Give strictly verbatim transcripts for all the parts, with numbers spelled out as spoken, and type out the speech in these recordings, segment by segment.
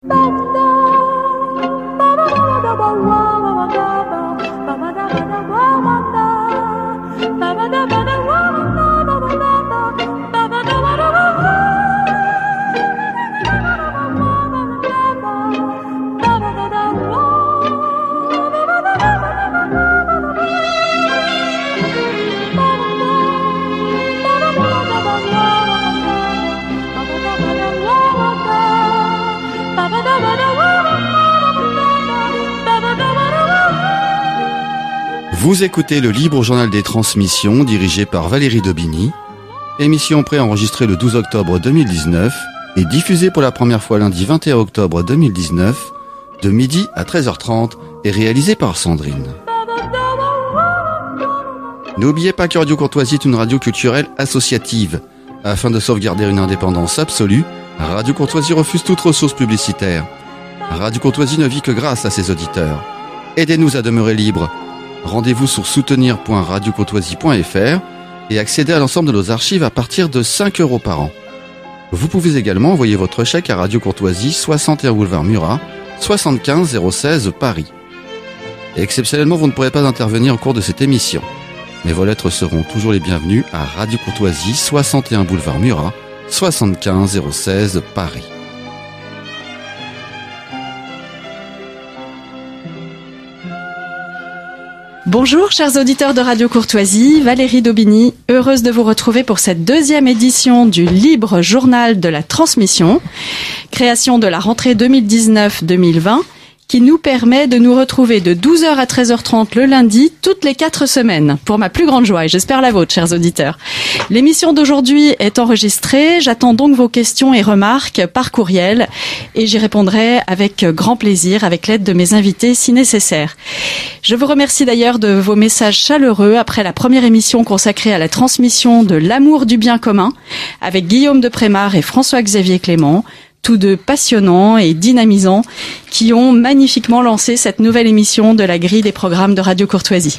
Vous écoutez le Libre Journal des Transmissions dirigé par Valérie Daubigny, émission préenregistrée le douze octobre deux mille dix-neuf et diffusée pour la première fois lundi vingt et un octobre deux mille dix-neuf de midi à treize heures trente et réalisée par Sandrine. N'oubliez pas que Radio Courtoisie est une radio culturelle associative. Afin de sauvegarder une indépendance absolue, Radio Courtoisie refuse toute ressource publicitaire. Radio Courtoisie ne vit que grâce à ses auditeurs. Aidez-nous à demeurer libres. Rendez-vous sur soutenir point radio courtoisie point f r et accédez à l'ensemble de nos archives à partir de cinq euros par an. Vous pouvez également envoyer votre chèque à Radio Courtoisie, soixante et un boulevard Murat, soixante-quinze zéro seize Paris. Et exceptionnellement, vous ne pourrez pas intervenir au cours de cette émission. Mais vos lettres seront toujours les bienvenues à Radio Courtoisie, soixante et un boulevard Murat, soixante-quinze zéro seize Paris. Bonjour chers auditeurs de Radio Courtoisie, Valérie Daubigny, heureuse de vous retrouver pour cette deuxième édition du Libre Journal de la Transmission, création de la rentrée deux mille dix-neuf deux mille vingt, qui nous permet de nous retrouver de douze heures à treize heures trente le lundi, toutes les quatre semaines, pour ma plus grande joie, et j'espère la vôtre, chers auditeurs. L'émission d'aujourd'hui est enregistrée, j'attends donc vos questions et remarques par courriel, et j'y répondrai avec grand plaisir, avec l'aide de mes invités si nécessaire. Je vous remercie d'ailleurs de vos messages chaleureux après la première émission consacrée à la transmission de l'amour du bien commun, avec Guillaume de Prémar et François-Xavier Clément, tous deux passionnants et dynamisants, qui ont magnifiquement lancé cette nouvelle émission de la grille des programmes de Radio Courtoisie.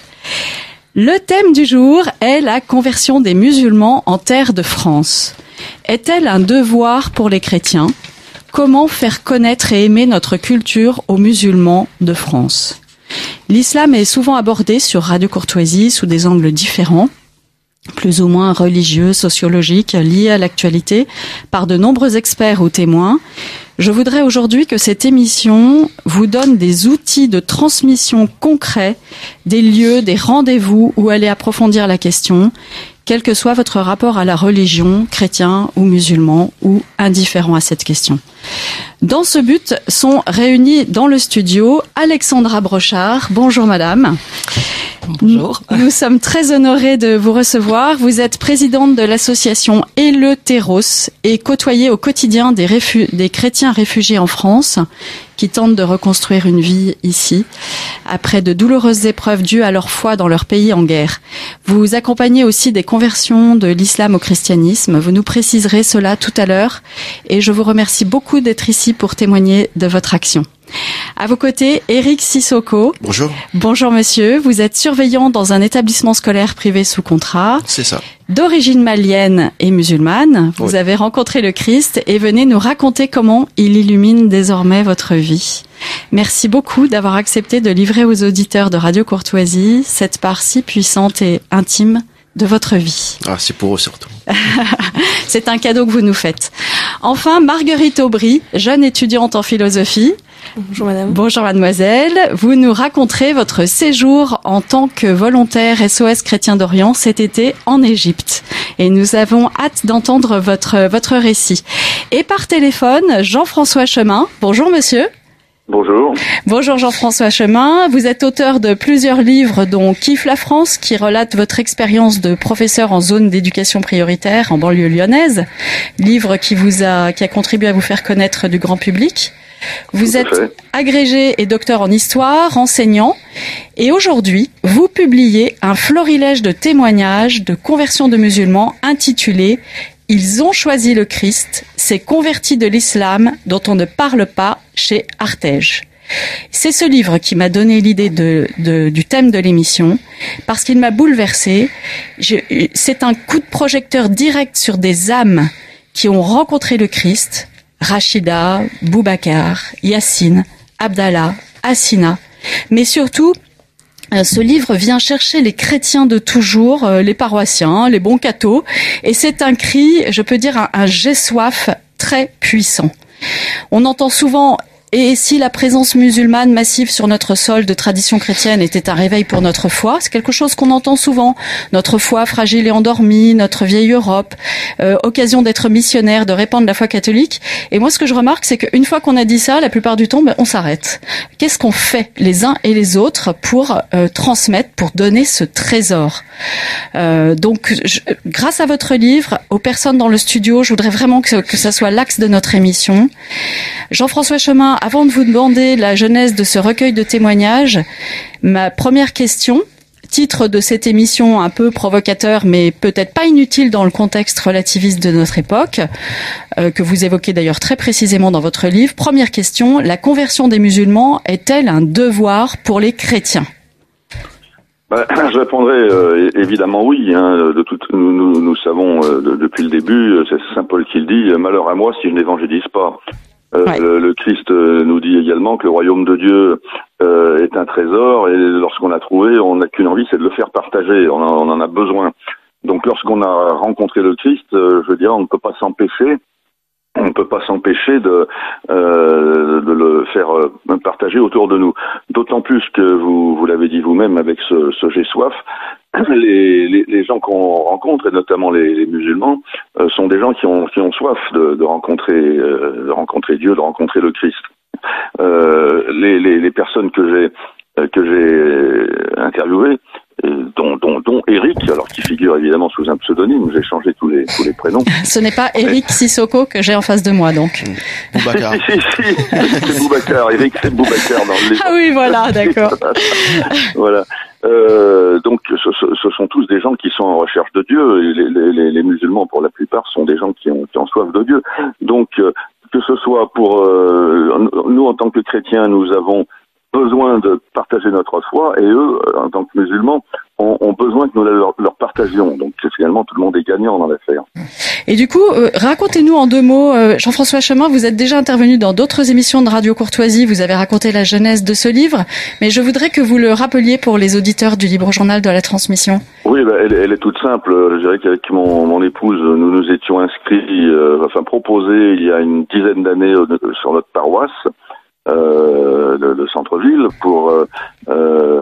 Le thème du jour est la conversion des musulmans en terre de France. Est-elle un devoir pour les chrétiens ? Comment faire connaître et aimer notre culture aux musulmans de France ? L'islam est souvent abordé sur Radio Courtoisie sous des angles différents, plus ou moins religieux, sociologiques, liés à l'actualité, par de nombreux experts ou témoins. Je voudrais aujourd'hui que cette émission vous donne des outils de transmission concrets, des lieux, des rendez-vous où aller approfondir la question, quel que soit votre rapport à la religion, chrétien ou musulman, ou indifférent à cette question. Dans ce but sont réunis dans le studio Alexandra Brochard. Bonjour madame. Bonjour. Nous sommes très honorés de vous recevoir. Vous êtes présidente de l'association Eleutheros et côtoyez au quotidien des, réfu- des chrétiens réfugiés en France qui tentent de reconstruire une vie ici après de douloureuses épreuves dues à leur foi dans leur pays en guerre. Vous accompagnez aussi des conversions de l'islam au christianisme. Vous nous préciserez cela tout à l'heure et je vous remercie beaucoup d'être ici pour témoigner de votre action. À vos côtés, Éric Sissoko. Bonjour. Bonjour monsieur, vous êtes surveillant dans un établissement scolaire privé sous contrat. C'est ça. D'origine malienne et musulmane, vous oui. avez rencontré le Christ et venez nous raconter comment il illumine désormais votre vie. Merci beaucoup d'avoir accepté de livrer aux auditeurs de Radio Courtoisie cette part si puissante et intime de votre vie. Ah, c'est pour eux surtout. C'est un cadeau que vous nous faites. Enfin, Marguerite Aubry, jeune étudiante en philosophie. Bonjour madame. Bonjour mademoiselle. Vous nous raconterez votre séjour en tant que volontaire S O S Chrétien d'Orient cet été en Égypte. Et nous avons hâte d'entendre votre, votre récit. Et par téléphone, Jean-François Chemin. Bonjour monsieur. Bonjour. Bonjour Jean-François Chemin. Vous êtes auteur de plusieurs livres dont Kiffe la France qui relate votre expérience de professeur en zone d'éducation prioritaire en banlieue lyonnaise. Livre qui vous a, qui a contribué à vous faire connaître du grand public. Vous êtes agrégé et docteur en histoire, enseignant, et aujourd'hui, vous publiez un florilège de témoignages de conversion de musulmans intitulé « Ils ont choisi le Christ, ces convertis de l'islam dont on ne parle pas chez Artege ». C'est ce livre qui m'a donné l'idée de, de, du thème de l'émission, parce qu'il m'a bouleversée. Je, c'est un coup de projecteur direct sur des âmes qui ont rencontré le Christ, Rachida, Boubacar, Yassine, Abdallah, Hassina, mais surtout, ce livre vient chercher les chrétiens de toujours, les paroissiens, les bons cathos, et c'est un cri, je peux dire, un, un j'ai soif très puissant. On entend souvent et si la présence musulmane massive sur notre sol de tradition chrétienne était un réveil pour notre foi, c'est quelque chose qu'on entend souvent. Notre foi fragile et endormie, notre vieille Europe, euh, occasion d'être missionnaire, de répandre la foi catholique. Et moi, ce que je remarque, c'est qu'une fois qu'on a dit ça, la plupart du temps, ben, on s'arrête. Qu'est-ce qu'on fait les uns et les autres pour euh, transmettre, pour donner ce trésor? euh, Donc, je, grâce à votre livre, aux personnes dans le studio, je voudrais vraiment que, que ça soit l'axe de notre émission. Jean-François Chemin, avant de vous demander la genèse de ce recueil de témoignages, ma première question, titre de cette émission un peu provocateur, mais peut-être pas inutile dans le contexte relativiste de notre époque, euh, que vous évoquez d'ailleurs très précisément dans votre livre. Première question, la conversion des musulmans est-elle un devoir pour les chrétiens ? Bah, je répondrai euh, évidemment oui. Hein, de tout, nous, nous, nous savons euh, de, depuis le début, c'est Saint Paul qui le dit, malheur à moi si je n'évangélise pas. Euh, ouais. le, le Christ nous dit également que le royaume de Dieu euh, est un trésor et lorsqu'on l'a trouvé, on n'a qu'une envie, c'est de le faire partager. On en, on en a besoin. Donc lorsqu'on a rencontré le Christ, euh, je veux dire, on ne peut pas s'empêcher, on ne peut pas s'empêcher de, euh, de le faire euh, partager autour de nous. D'autant plus que vous, vous l'avez dit vous-même avec ce, ce j'ai soif. Les, les, les gens qu'on rencontre, et notamment les, les musulmans, euh, sont des gens qui ont, qui ont soif de, de rencontrer, euh, de rencontrer Dieu, de rencontrer le Christ. Euh, les, les, les personnes que j'ai, que j'ai interviewées, dont, dont, dont Eric, alors qui figure évidemment sous un pseudonyme, j'ai changé tous les, tous les prénoms. Ce n'est pas Eric Sissoko que j'ai en face de moi, donc. Boubacar. Si, si, si, c'est Boubacar. Eric, c'est Boubacar dans le livre. Ah oui, voilà, d'accord. Voilà. Euh, donc, ce, ce sont tous des gens qui sont en recherche de Dieu. Les, les, les musulmans, pour la plupart, sont des gens qui ont, qui ont soif de Dieu. Donc, euh, que ce soit pour euh, nous en tant que chrétiens, nous avons besoin de partager notre foi, et eux, en tant que musulmans, ont, ont besoin que nous leur, leur partagions. Donc finalement, tout le monde est gagnant dans l'affaire. Et du coup, euh, racontez-nous en deux mots, euh, Jean-François Chemin, vous êtes déjà intervenu dans d'autres émissions de Radio Courtoisie, vous avez raconté la genèse de ce livre, mais je voudrais que vous le rappeliez pour les auditeurs du Libre Journal de la Transmission. Oui, bah, elle, elle est toute simple. Je dirais qu'avec mon, mon épouse, nous nous étions inscrits, euh, enfin proposés il y a une dizaine d'années euh, sur notre paroisse, Euh, le, le centre-ville pour euh, euh,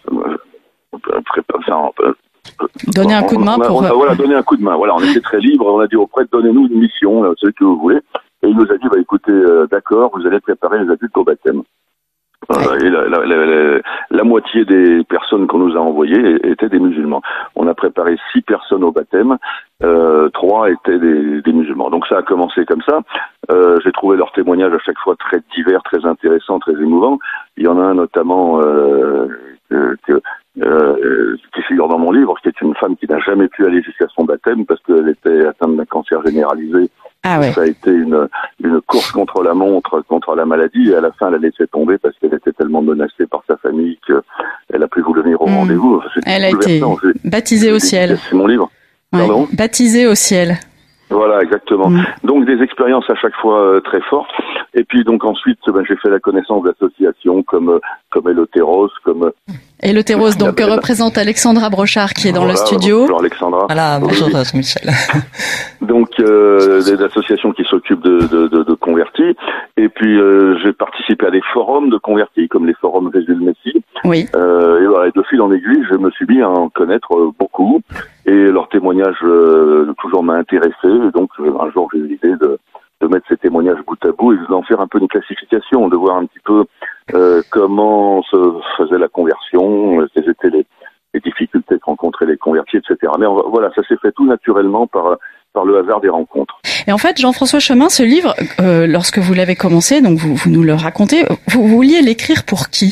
enfin, donner un coup de main on a, pour on a, voilà donner un coup de main. Voilà, on était très libre. On a dit au prêtre, donnez-nous une mission, là, ce que vous voulez. Et il nous a dit, bah écoutez, euh, d'accord, vous allez préparer les adultes au baptême. Euh, et la, la, la, la, la moitié des personnes qu'on nous a envoyées étaient des musulmans. On a préparé six personnes au baptême, euh, trois étaient des, des musulmans. Donc ça a commencé comme ça. Euh, j'ai trouvé leurs témoignages à chaque fois très divers, très intéressants, très émouvants. Il y en a un notamment euh, que, que, euh, qui figure dans mon livre, qui est une femme qui n'a jamais pu aller jusqu'à son baptême parce qu'elle était atteinte d'un cancer généralisé. Ah ouais. Ça a été une, une course contre la montre, contre la maladie, et à la fin, elle a laissé tomber parce qu'elle était tellement menacée par sa famille qu'elle a plus voulu venir au mmh. rendez-vous. Enfin, elle a été baptisée au ciel. C'est mon livre. Ouais. Pardon ? Baptisée au ciel. Voilà, exactement. Mmh. Donc des expériences à chaque fois euh, très fortes. Et puis donc ensuite, ben, j'ai fait la connaissance d'associations comme comme Eleutéros, comme Eleutéros, donc que représente Alexandra Brochard qui est dans voilà, le studio. Bonjour Alexandra. Voilà, bonjour oui. Michel. Donc euh, des associations qui s'occupent de, de, de, de convertis. Et puis euh, j'ai participé à des forums de convertis, comme les forums Jésus le Messie. Oui. Euh, et voilà, de fil en aiguille, je me suis mis à en connaître euh, beaucoup. Et leur témoignage euh, toujours m'a intéressé. Et donc un jour j'ai eu l'idée de, de mettre ces témoignages bout à bout et d'en faire un peu une classification, de voir un petit peu euh, comment se faisait la conversion, euh, quelles étaient les, les difficultés que rencontraient les convertis, et cetera. Mais on, voilà, ça s'est fait tout naturellement par par le hasard des rencontres. Et en fait, Jean-François Chemin, ce livre, euh, lorsque vous l'avez commencé, donc vous, vous nous le racontez, vous, vous vouliez l'écrire pour qui ?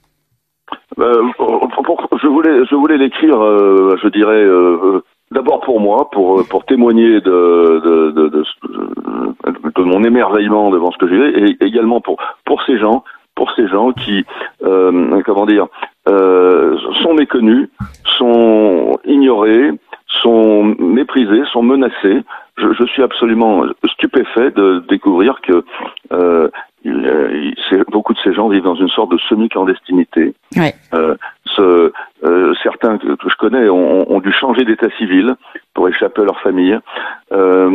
Euh, pour, pour, je voulais, je voulais l'écrire, euh, je dirais, euh, d'abord pour moi, pour pour témoigner de de, de, de, de, de mon émerveillement devant ce que j'ai vu, et également pour pour ces gens, pour ces gens qui, euh, comment dire, euh, sont méconnus, sont ignorés, sont méprisés, sont menacés je, je suis absolument stupéfait de découvrir que euh, il, il, beaucoup de ces gens vivent dans une sorte de semi-clandestinité. Ouais. Euh, ce, euh, certains que je connais ont, ont dû changer d'état civil pour échapper à leur famille. Euh,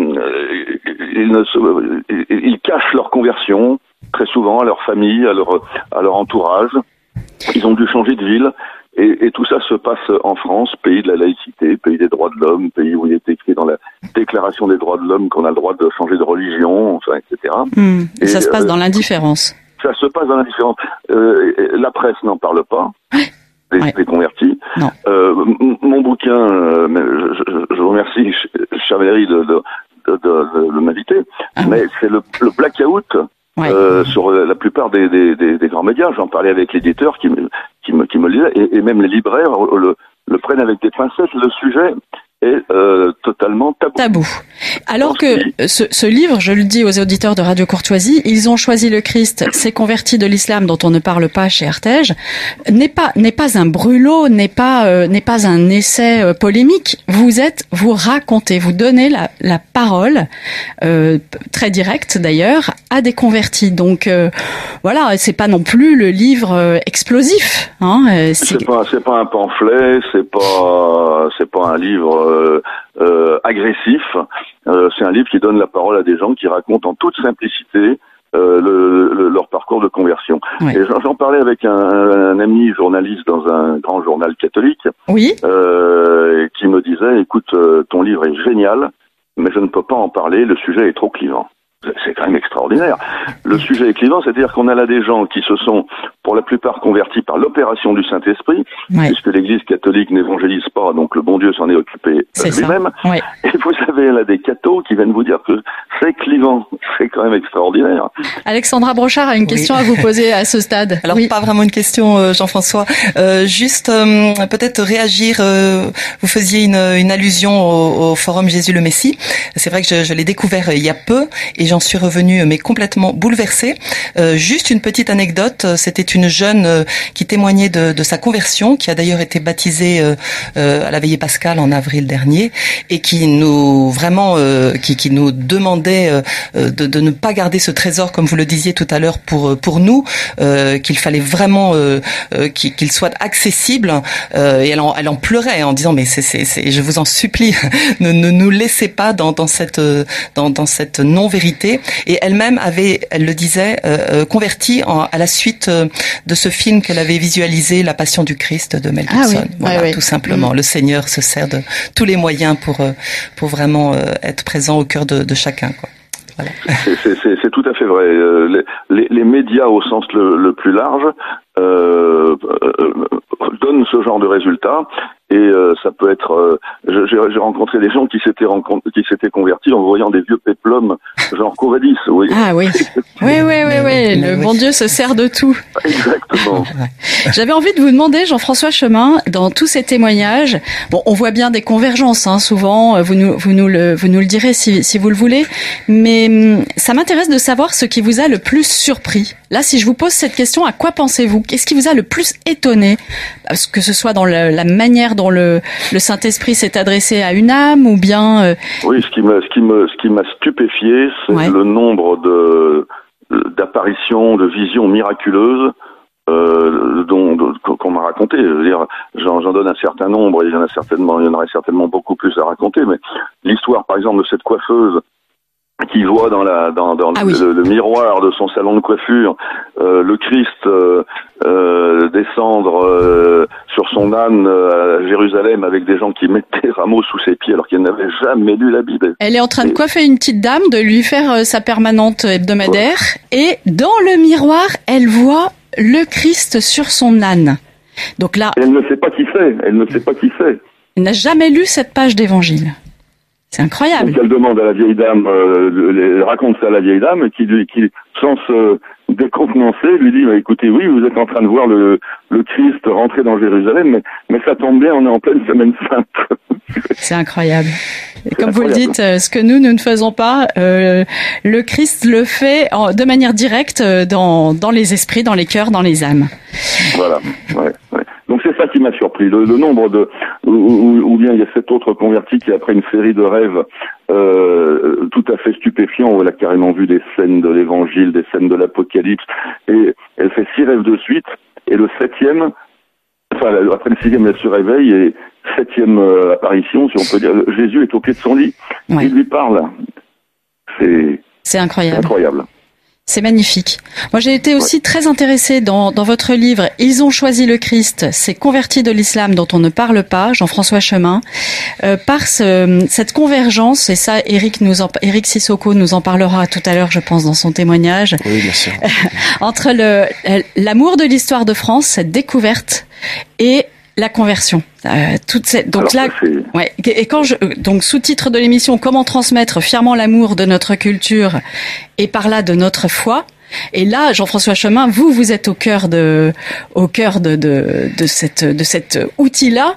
ils, ne se, ils cachent leur conversion très souvent à leur famille, à leur, à leur entourage. Ils ont dû changer de ville. Et, et tout ça se passe en France, pays de la laïcité, pays des droits de l'homme, pays où il est écrit dans la Déclaration des droits de l'homme qu'on a le droit de changer de religion, enfin, et cetera. Mmh, et, et ça se passe euh, dans l'indifférence. Ça se passe dans l'indifférence. Euh, la presse n'en parle pas. Des, ouais. des convertis. Non. Euh, m- mon bouquin, euh, je, je, je vous remercie, cher Valérie, de, de, de, de, de m'inviter, ah, mais oui. c'est le, le blackout. Ouais. Euh, sur la plupart des, des, des, des grands médias. J'en parlais avec l'éditeur qui me, qui me, qui me le disait, et, et même les libraires le, le prennent avec des pincettes. Le sujet est euh, totalement tabou. Tabou. Alors que ce, ce livre, je le dis aux auditeurs de Radio Courtoisie, ils ont choisi le Christ, s'est converti de l'islam dont on ne parle pas chez Artege, n'est pas n'est pas un brûlot, n'est pas euh, n'est pas un essai euh, polémique. Vous êtes, vous racontez, vous donnez la, la parole euh, très directe d'ailleurs à des convertis. Donc euh, voilà, c'est pas non plus le livre euh, explosif. Hein, euh, c'est... c'est pas c'est pas un pamphlet, c'est pas c'est pas un livre Euh, euh, agressif. Euh, c'est un livre qui donne la parole à des gens qui racontent en toute simplicité euh, le, le, leur parcours de conversion. Oui. Et j'en, j'en parlais avec un, un ami journaliste dans un grand journal catholique, oui. euh, qui me disait, écoute, euh, ton livre est génial, mais je ne peux pas en parler, le sujet est trop clivant. C'est quand même extraordinaire. Le sujet est clivant, c'est-à-dire qu'on a là des gens qui se sont, pour la plupart, convertis par l'opération du Saint-Esprit, ouais. puisque l'Église catholique n'évangélise pas, donc le bon Dieu s'en est occupé c'est lui-même. Ouais. Et vous avez là des cathos qui viennent vous dire que c'est clivant. C'est quand même extraordinaire. Alexandra Brochard a une question oui. à vous poser à ce stade. Alors, oui. pas vraiment une question, Jean-François. Euh, juste, euh, peut-être réagir. Euh, vous faisiez une, une allusion au, au Forum Jésus le Messie. C'est vrai que je, je l'ai découvert il y a peu et j'en suis revenue mais complètement bouleversée. Euh, juste une petite anecdote, c'était une jeune euh, qui témoignait de, de sa conversion, qui a d'ailleurs été baptisée euh, euh, à la veillée pascale en avril dernier, et qui nous vraiment, euh, qui, qui nous demandait euh, de, de ne pas garder ce trésor, comme vous le disiez tout à l'heure, pour pour nous, euh, qu'il fallait vraiment euh, euh, qu'il, qu'il soit accessible. Euh, et elle en, elle en pleurait en disant mais c'est, c'est, c'est je vous en supplie, ne, ne nous laissez pas dans, dans cette dans, dans cette non-vérité. Et elle-même avait, elle le disait, euh, converti en, à la suite euh, de ce film qu'elle avait visualisé, La Passion du Christ de Mel Gibson. Ah oui, voilà, oui, oui. tout simplement. Mmh. Le Seigneur se sert de tous les moyens pour euh, pour vraiment euh, être présent au cœur de, de chacun, quoi. Voilà. C'est, c'est, c'est, c'est tout à fait vrai. Euh, les, les, les médias au sens le, le plus large euh, euh, donnent ce genre de résultats. Et euh, ça peut être. Euh, j'ai, j'ai rencontré des gens qui s'étaient rencontrés, qui s'étaient convertis en voyant des vieux péplums genre Covadis. Oui. Ah oui. oui, oui, oui, oui. Le oui. bon Dieu se sert de tout. Exactement. J'avais envie de vous demander, Jean-François Chemin, dans tous ces témoignages, bon, on voit bien des convergences, hein, souvent. Vous nous, vous nous le, vous nous le direz si, si vous le voulez. Mais ça m'intéresse de savoir ce qui vous a le plus surpris. Là, si je vous pose cette question, à quoi pensez-vous ? Qu'est-ce qui vous a le plus étonné ? Que ce soit dans le, la manière dont le, le Saint-Esprit s'est adressé à une âme, ou bien... Euh... Oui, ce qui m'a, ce qui me, ce qui m'a stupéfié, c'est ouais. le nombre de d'apparitions, de visions miraculeuses euh, dont, dont qu'on m'a raconté. Je veux dire, j'en, j'en donne un certain nombre, et il y en a certainement, il y en aurait certainement beaucoup plus à raconter. Mais l'histoire, par exemple, de cette coiffeuse qui voit dans la dans, dans ah le, oui. le, le miroir de son salon de coiffure euh, le Christ euh, euh, descendre euh, sur son âne euh, à Jérusalem avec des gens qui mettaient des rameaux sous ses pieds alors qu'ils n'avaient jamais lu la Bible. Elle est en train de coiffer une petite dame, de lui faire euh, sa permanente hebdomadaire, ouais. et dans le miroir, elle voit le Christ sur son âne. Donc là, elle ne sait pas qui c'est. Elle ne sait pas qui c'est. Elle n'a jamais lu cette page d'évangile. C'est incroyable. Donc elle demande à la vieille dame, euh, elle raconte ça à la vieille dame, qui, qui sans se décontenancer, lui dit bah, écoutez, oui, vous êtes en train de voir le, le Christ rentrer dans Jérusalem, mais, mais ça tombe bien, on est en pleine semaine sainte. C'est incroyable. C'est Comme incroyable. Vous le dites, ce que nous, nous ne faisons pas, euh, le Christ le fait en, de manière directe dans, dans les esprits, dans les cœurs, dans les âmes. Voilà, ouais, ouais. Donc c'est ça qui m'a surpris, le, le nombre de, ou, ou, ou bien il y a cet autre converti qui après une série de rêves euh, tout à fait stupéfiants, où elle a carrément vu des scènes de l'Évangile, des scènes de l'Apocalypse, et elle fait six rêves de suite, et le septième, enfin après le sixième elle se réveille, et septième euh, apparition, si on peut dire, Jésus est au pied de son lit, ouais. Il lui parle. C'est, c'est incroyable. incroyable. C'est magnifique. Moi, j'ai été aussi ouais. très intéressée dans, dans votre livre « Ils ont choisi le Christ, ces convertis de l'islam dont on ne parle pas », Jean-François Chemin, euh, par ce, cette convergence, et ça, Éric, nous en, Éric Sissoko nous en parlera tout à l'heure, je pense, dans son témoignage, oui, bien sûr. entre le, l'amour de l'histoire de France, cette découverte, et la conversion. Euh, toute cette, donc Alors, là, ouais. Et quand je, donc sous-titre de l'émission, comment transmettre fièrement l'amour de notre culture et par là de notre foi. Et là, Jean-François Chemin, vous, vous êtes au cœur de, au cœur de, de, de cette, de cet outil-là,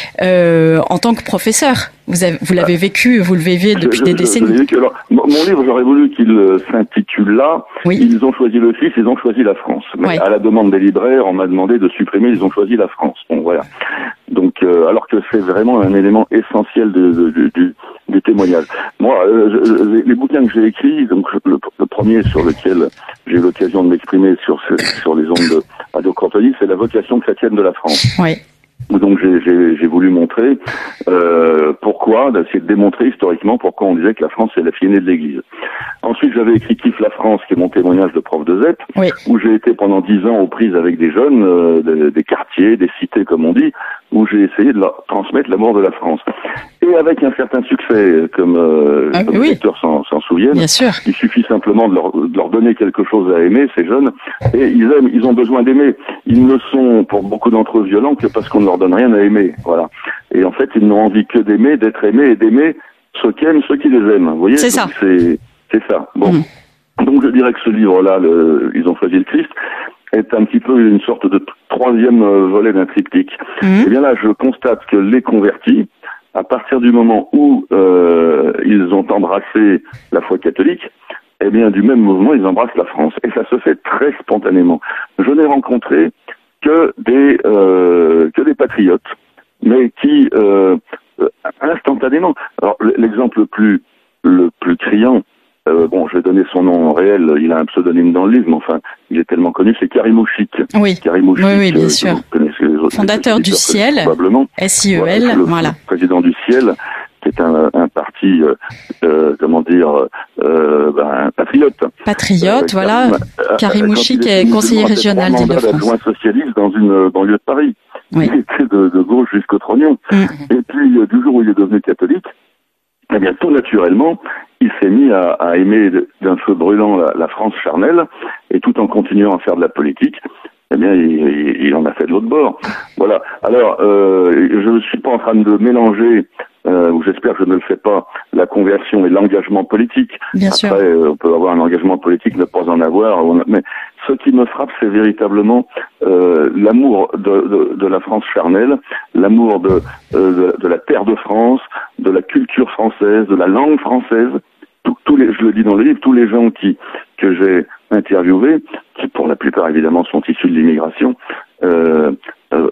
euh, en tant que professeur. Vous avez, vous l'avez vécu, vous le vivez depuis je, des je, décennies. Je Alors, mon livre, j'aurais voulu qu'il s'intitule là. Oui. Ils ont choisi le Christ, ils ont choisi la France. Mais oui. À la demande des libraires, on m'a demandé de supprimer. Ils ont choisi la France. Bon, voilà. Donc, euh, alors que c'est vraiment un élément essentiel de, de, de, du, du témoignage. Moi, euh, je, les bouquins que j'ai écrits, donc le, le premier sur lequel j'ai eu l'occasion de m'exprimer sur, ce, sur les ondes de Radio Courtoisie, c'est la vocation chrétienne de la France. Oui. Donc j'ai, j'ai, j'ai voulu montrer euh, pourquoi, d'essayer de démontrer historiquement pourquoi on disait que la France est la fille aînée de l'Église. Ensuite, j'avais écrit Kiffe la France, qui est mon témoignage de prof de Z E P, oui. où j'ai été pendant dix ans aux prises avec des jeunes, euh, des, des quartiers, des cités comme on dit, où j'ai essayé de leur transmettre l'amour de la France. Et avec un certain succès, comme, euh, ah, comme oui. les lecteurs s'en, s'en souviennent, Bien sûr. Il suffit simplement de leur, de leur donner quelque chose à aimer, ces jeunes, et ils aiment, ils ont besoin d'aimer. Ils ne sont, pour beaucoup d'entre eux, violents que parce qu'on ne leur donne rien à aimer. Voilà. Et en fait, ils n'ont envie que d'aimer, d'être aimés et d'aimer ceux qui aiment, ceux qui les aiment. Vous voyez? C'est ça. C'est, c'est ça. Bon. Mmh. Donc je dirais que ce livre-là, le, Ils ont choisi le Christ, est un petit peu une sorte de troisième volet d'un triptyque. Mmh. Et bien là, je constate que les convertis, à partir du moment où euh, ils ont embrassé la foi catholique, eh bien, du même mouvement, ils embrassent la France. Et ça se fait très spontanément. Je n'ai rencontré que des euh, que des patriotes, mais qui euh, instantanément. Alors, l'exemple le plus le plus criant, euh, bon, je vais donner son nom réel. Il a un pseudonyme dans le livre, mais enfin, il est tellement connu. C'est Karim Ouchik. Oui. Karim Ouchik, oui, oui, bien euh, sûr. Vous connaissez les autres, fondateur du Ciel. Probablement. S I E L. Voilà. Le voilà. Président du Ciel. C'est un, un parti, euh, euh, comment dire, euh, ben, un patriote. Patriote, euh, voilà. Euh, Karim Ouchik est conseiller régional d'Île-de-France. Adjoint socialiste dans une banlieue de Paris. Oui. Il était de, de gauche jusqu'au trognon. Mm. Et puis, euh, du jour où il est devenu catholique, eh bien, tout naturellement, il s'est mis à, à aimer d'un feu brûlant la, la France charnelle, et tout en continuant à faire de la politique, eh bien, il, il, il en a fait de l'autre bord. Voilà. Alors, euh, je ne suis pas en train de mélanger, euh, ou j'espère que je ne le fais pas, la conversion et l'engagement politique. Bien Après, sûr. Euh, on peut avoir un engagement politique, ne pas en avoir. Mais ce qui me frappe, c'est véritablement euh, l'amour de, de, de la France charnelle, l'amour de, euh, de, de la terre de France, de la culture française, de la langue française. Tous, tous les, je le dis dans le livre, tous les gens qui que j'ai interviewés, qui pour la plupart évidemment sont issus de l'immigration, euh, euh,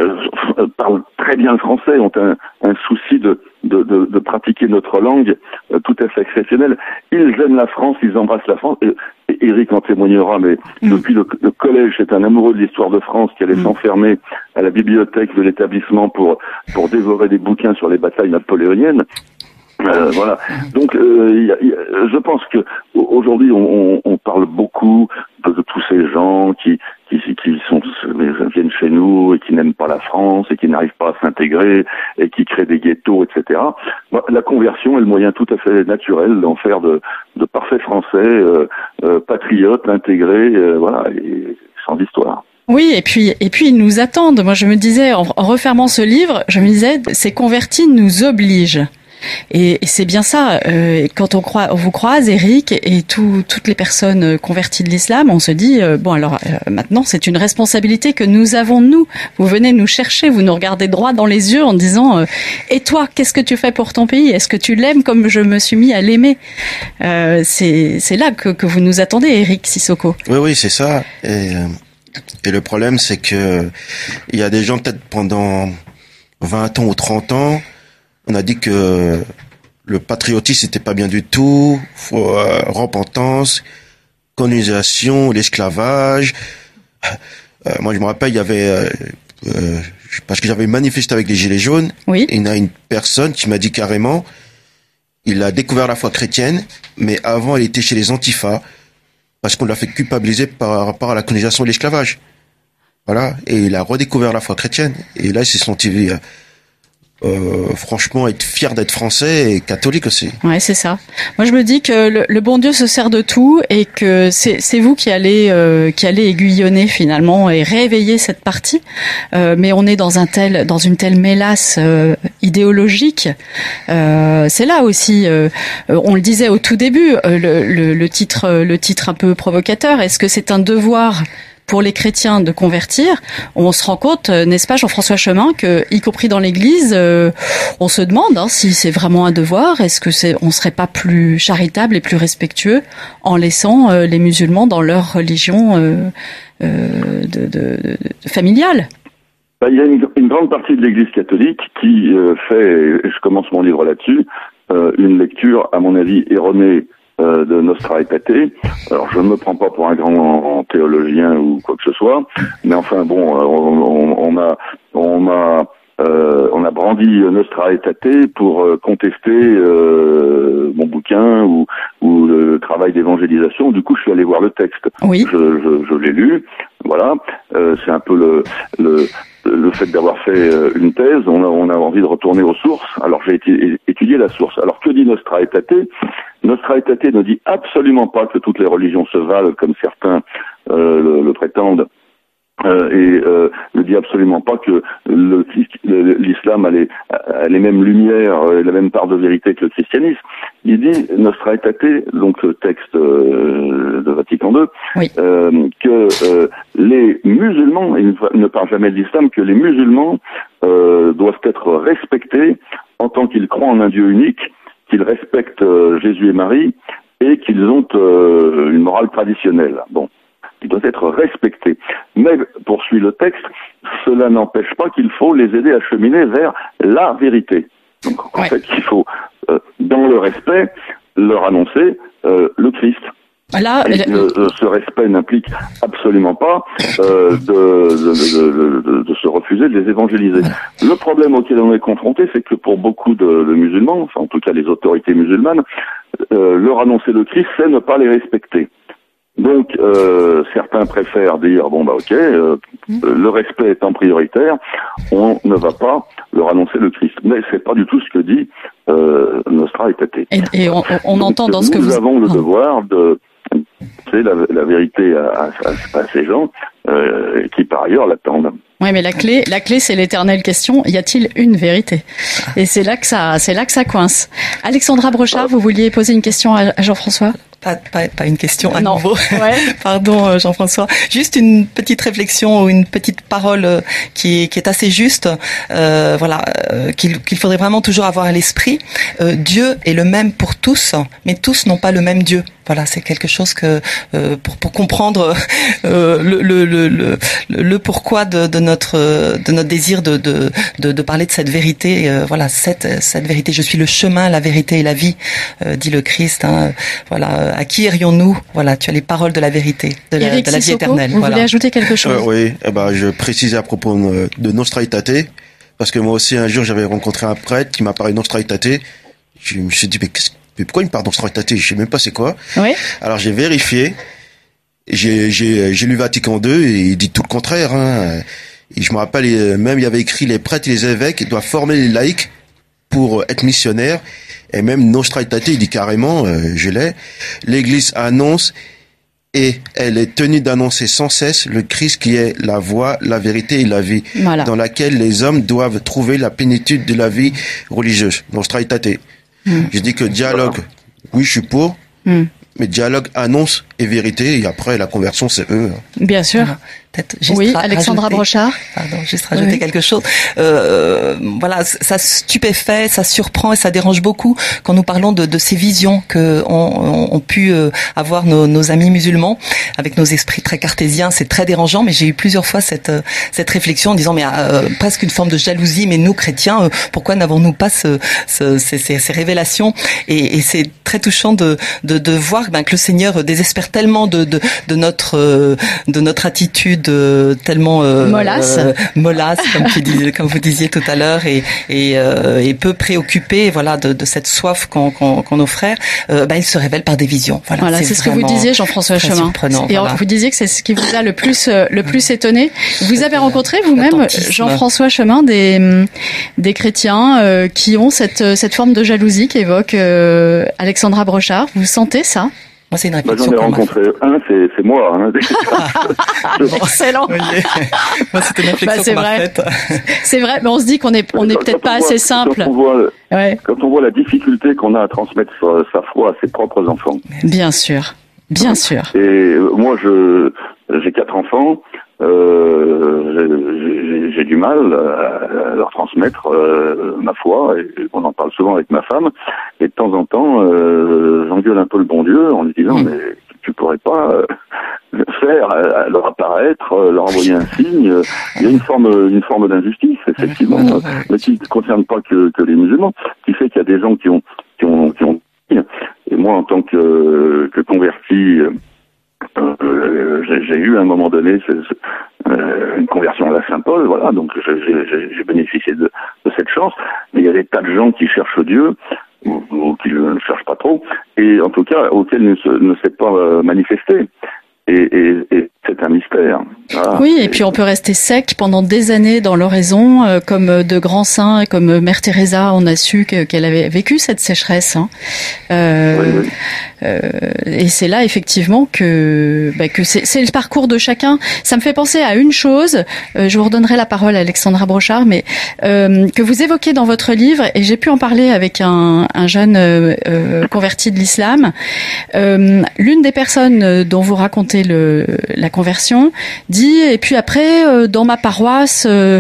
euh, parlent très bien le français, ont un, un souci de, de, de, de pratiquer notre langue euh, tout à fait exceptionnel. Ils aiment la France, ils embrassent la France. Et, et Éric en témoignera, mais mmh. depuis le, le collège, c'est un amoureux de l'histoire de France qui allait mmh. s'enfermer à la bibliothèque de l'établissement pour pour dévorer des bouquins sur les batailles napoléoniennes. Euh, voilà. Donc, euh, y a, y a, je pense que aujourd'hui, on, on parle beaucoup de, de tous ces gens qui, qui, qui sont viennent chez nous et qui n'aiment pas la France et qui n'arrivent pas à s'intégrer et qui créent des ghettos, et cetera. La conversion est le moyen tout à fait naturel d'en faire de, de parfaits Français, euh, euh, patriotes, intégrés, euh, voilà, et sans histoire. Oui, et puis et puis ils nous attendent. Moi, je me disais en, en refermant ce livre, je me disais, ces convertis nous obligent. Et, et c'est bien ça. Euh, quand on, croit, on vous croise, Éric, et tout, toutes les personnes converties de l'islam, on se dit euh, bon alors euh, maintenant c'est une responsabilité que nous avons nous. Vous venez nous chercher, vous nous regardez droit dans les yeux en disant euh, et toi, qu'est-ce que tu fais pour ton pays? Est-ce que tu l'aimes comme je me suis mis à l'aimer? euh, C'est c'est là que que vous nous attendez, Éric Sissoko. Oui oui c'est ça. Et, euh... Et le problème, c'est que il y a des gens, peut-être pendant vingt ans ou trente ans, on a dit que le patriotisme n'était pas bien du tout, faut, euh, repentance, colonisation, l'esclavage. Euh, moi, je me rappelle, il y avait, euh, euh, parce que j'avais manifesté avec les Gilets jaunes, oui. Et il y a une personne qui m'a dit carrément, il a découvert la foi chrétienne, mais avant, elle était chez les Antifa, parce qu'on l'a fait culpabiliser par rapport à la colonisation de l'esclavage. Voilà. Et il a redécouvert la foi chrétienne. Et là, il s'est senti, euh, Euh, franchement, être fier d'être français et catholique aussi. Ouais, c'est ça. Moi, je me dis que le, le bon Dieu se sert de tout et que c'est, c'est vous qui allez, euh, qui allez aiguillonner finalement et réveiller cette partie. Euh, mais on est dans un tel, dans une telle mélasse euh, idéologique. Euh, c'est là aussi. Euh, on le disait au tout début. Euh, le, le, le titre, le titre un peu provocateur. Est-ce que c'est un devoir pour les chrétiens de convertir? On se rend compte, n'est-ce pas, Jean-François Chemin, que, y compris dans l'Église, euh, on se demande hein, si c'est vraiment un devoir. Est-ce que c'est, on serait pas plus charitable et plus respectueux en laissant euh, les musulmans dans leur religion euh, euh, de, de, de, de familiale? Ben, il y a une, une grande partie de l'Église catholique qui euh, fait, et je commence mon livre là-dessus, euh, une lecture, à mon avis, erronée Euh, de Nostra Aetate. Alors je ne me prends pas pour un grand théologien ou quoi que ce soit, mais enfin bon, on, on, on a on a euh, on a brandi Nostra Aetate pour euh, contester euh, mon bouquin ou, ou le travail d'évangélisation. Du coup, je suis allé voir le texte. Oui. Je, je, je l'ai lu. Voilà. Euh, c'est un peu le le le fait d'avoir fait une thèse, on a, on a envie de retourner aux sources. Alors j'ai étudié, étudié la source. Alors que dit Nostra Aetate? Nostra Aetate ne dit absolument pas que toutes les religions se valent, comme certains euh, le, le prétendent, euh, et euh, ne dit absolument pas que le, l'islam a les, a les mêmes lumières, la même part de vérité que le christianisme. Il dit, Nostra Aetate, donc le texte euh, de Vatican deux, oui. euh, que euh, les musulmans, il ne parle jamais de l'islam, que les musulmans euh, doivent être respectés en tant qu'ils croient en un Dieu unique, qu'ils respectent euh, Jésus et Marie, et qu'ils ont euh, une morale traditionnelle. Bon, ils doivent être respectés. Mais, poursuit le texte, cela n'empêche pas qu'il faut les aider à cheminer vers la vérité. Donc, en ouais. fait, il faut, euh, dans le respect, leur annoncer euh, le Christ. Là, et, euh, ce respect n'implique absolument pas euh, de, de, de, de, de se refuser de les évangéliser. Le problème auquel on est confronté, c'est que pour beaucoup de, de musulmans, enfin en tout cas les autorités musulmanes, euh, leur annoncer le Christ, c'est ne pas les respecter. Donc euh, certains préfèrent dire bon bah ok, euh, le respect étant prioritaire, on ne va pas leur annoncer le Christ. Mais c'est pas du tout ce que dit euh, Nostra Aetate. Et, et on, on Donc, entend dans ce que vous... Nous avons le devoir de c'est la, la vérité à, à, à ces gens euh, qui par ailleurs l'attendent. Oui, mais la clé, la clé, c'est l'éternelle question. Y a-t-il une vérité? Et c'est là que ça, c'est là que ça coince. Alexandra Brochard, vous vouliez poser une question à, à Jean-François? Pas, pas, pas une question à non. nouveau. Ouais. Pardon, Jean-François. Juste une petite réflexion ou une petite parole qui est, qui est assez juste. Euh, voilà, euh, qu'il, qu'il faudrait vraiment toujours avoir à l'esprit. Euh, Dieu est le même pour tous, mais tous n'ont pas le même Dieu. Voilà, c'est quelque chose que euh, pour, pour comprendre euh, le, le, le, le, le pourquoi de, de notre de notre désir de, de, de, de parler de cette vérité. Euh, voilà, cette cette vérité. Je suis le chemin, la vérité et la vie, euh, dit le Christ. Hein, voilà. À qui irions-nous? Voilà, tu as les paroles de la vérité, de la, Eric de la vie Sissoko, éternelle. Vous voilà. voulez ajouter quelque chose? euh, Oui, eh ben, je précisais à propos de, de Nostra Aetate, parce que moi aussi un jour j'avais rencontré un prêtre qui m'a parlé de Nostra Aetate. Je me suis dit mais, mais pourquoi il me parle de Nostra Aetate? Je sais même pas c'est quoi. Oui. Alors j'ai vérifié, j'ai, j'ai, j'ai lu Vatican deux et il dit tout le contraire. Hein. Et je me rappelle même il y avait écrit les prêtres et les évêques doivent former les laïcs pour être missionnaires. Et même Nostra Aetate, il dit carrément, euh, je l'ai, l'Église annonce et elle est tenue d'annoncer sans cesse le Christ qui est la voie, la vérité et la vie, voilà. dans laquelle les hommes doivent trouver la plénitude de la vie religieuse. Nostra Aetate. Mm. Je dis que dialogue, oui je suis pour, mm. mais dialogue, annonce et vérité, et après la conversion c'est eux. Bien sûr. peut-être juste Oui, Alexandra rajouter, Brochard. Pardon, juste rajouter oui. quelque chose. Euh, voilà, ça stupéfait, ça surprend et ça dérange beaucoup quand nous parlons de, de ces visions que ont, ont pu avoir nos, nos amis musulmans avec nos esprits très cartésiens. C'est très dérangeant, mais j'ai eu plusieurs fois cette cette réflexion en disant mais euh, presque une forme de jalousie. Mais nous chrétiens, euh, pourquoi n'avons-nous pas ce, ce, ces, ces, ces révélations? Et, et c'est très touchant de de, de voir ben, que le Seigneur désespère tellement de de, de notre euh, de notre attitude euh, tellement euh, mollasse, euh, mollasse comme tu dis, comme vous disiez tout à l'heure, et et, euh, et peu préoccupé, voilà, de, de cette soif qu'ont qu'ont, qu'ont nos frères. Euh, ben, il se révèle par des visions. Voilà, voilà c'est, c'est ce que vous disiez, Jean-François Chemin. Et voilà. Vous disiez que c'est ce qui vous a le plus euh, le plus étonné. Vous avez rencontré vous-même, Jean-François Chemin, des des chrétiens euh, qui ont cette cette forme de jalousie qu'évoque euh, Alexandra Brochard. Vous sentez ça? Moi, c'est une bah, j'en ai rencontré un, c'est, c'est moi. Hein. Excellent. Oui. Moi, c'était une réflexion bah, c'est qu'on vrai. m'a faite. C'est vrai, mais on se dit qu'on est, on est peut-être pas voit, assez simple. Quand on, voit, ouais. quand on voit la difficulté qu'on a à transmettre sa, sa foi à ses propres enfants. Bien sûr, bien sûr. Et moi, je, j'ai quatre enfants. Euh, j'ai, j'ai du mal à leur transmettre euh, ma foi, et on en parle souvent avec ma femme, et de temps en temps euh, j'engueule un peu le bon Dieu en lui disant mmh. mais tu pourrais pas euh, faire, euh, leur apparaître, euh, leur envoyer un signe. Il y a une forme une forme d'injustice effectivement, mmh. mais qui ne concerne pas que, que les musulmans, qui fait qu'il y a des gens qui ont qui ont qui ont et moi en tant que, que converti, Euh, j'ai, j'ai eu à un moment donné c'est, c'est, euh, une conversion à la Saint-Paul, voilà, donc j'ai, j'ai, j'ai bénéficié de, de cette chance, mais il y a des tas de gens qui cherchent Dieu, ou, ou qui ne le cherchent pas trop, et en tout cas auxquels il ne, se, ne s'est pas euh, manifesté. Et, et, et c'est un mystère. Voilà. Oui, et puis on peut rester sec pendant des années dans l'oraison, euh, comme de grands saints, comme Mère Teresa, on a su que, qu'elle avait vécu cette sécheresse. Hein. Euh, oui, oui. Euh, et c'est là effectivement que, bah, que c'est, c'est le parcours de chacun. Ça me fait penser à une chose. Euh, je vous redonnerai la parole à Alexandra Brochard, mais euh, que vous évoquez dans votre livre, et j'ai pu en parler avec un, un jeune euh, euh, converti de l'islam. Euh, l'une des personnes dont vous racontez Le, la conversion dit, et puis après euh, dans ma paroisse euh,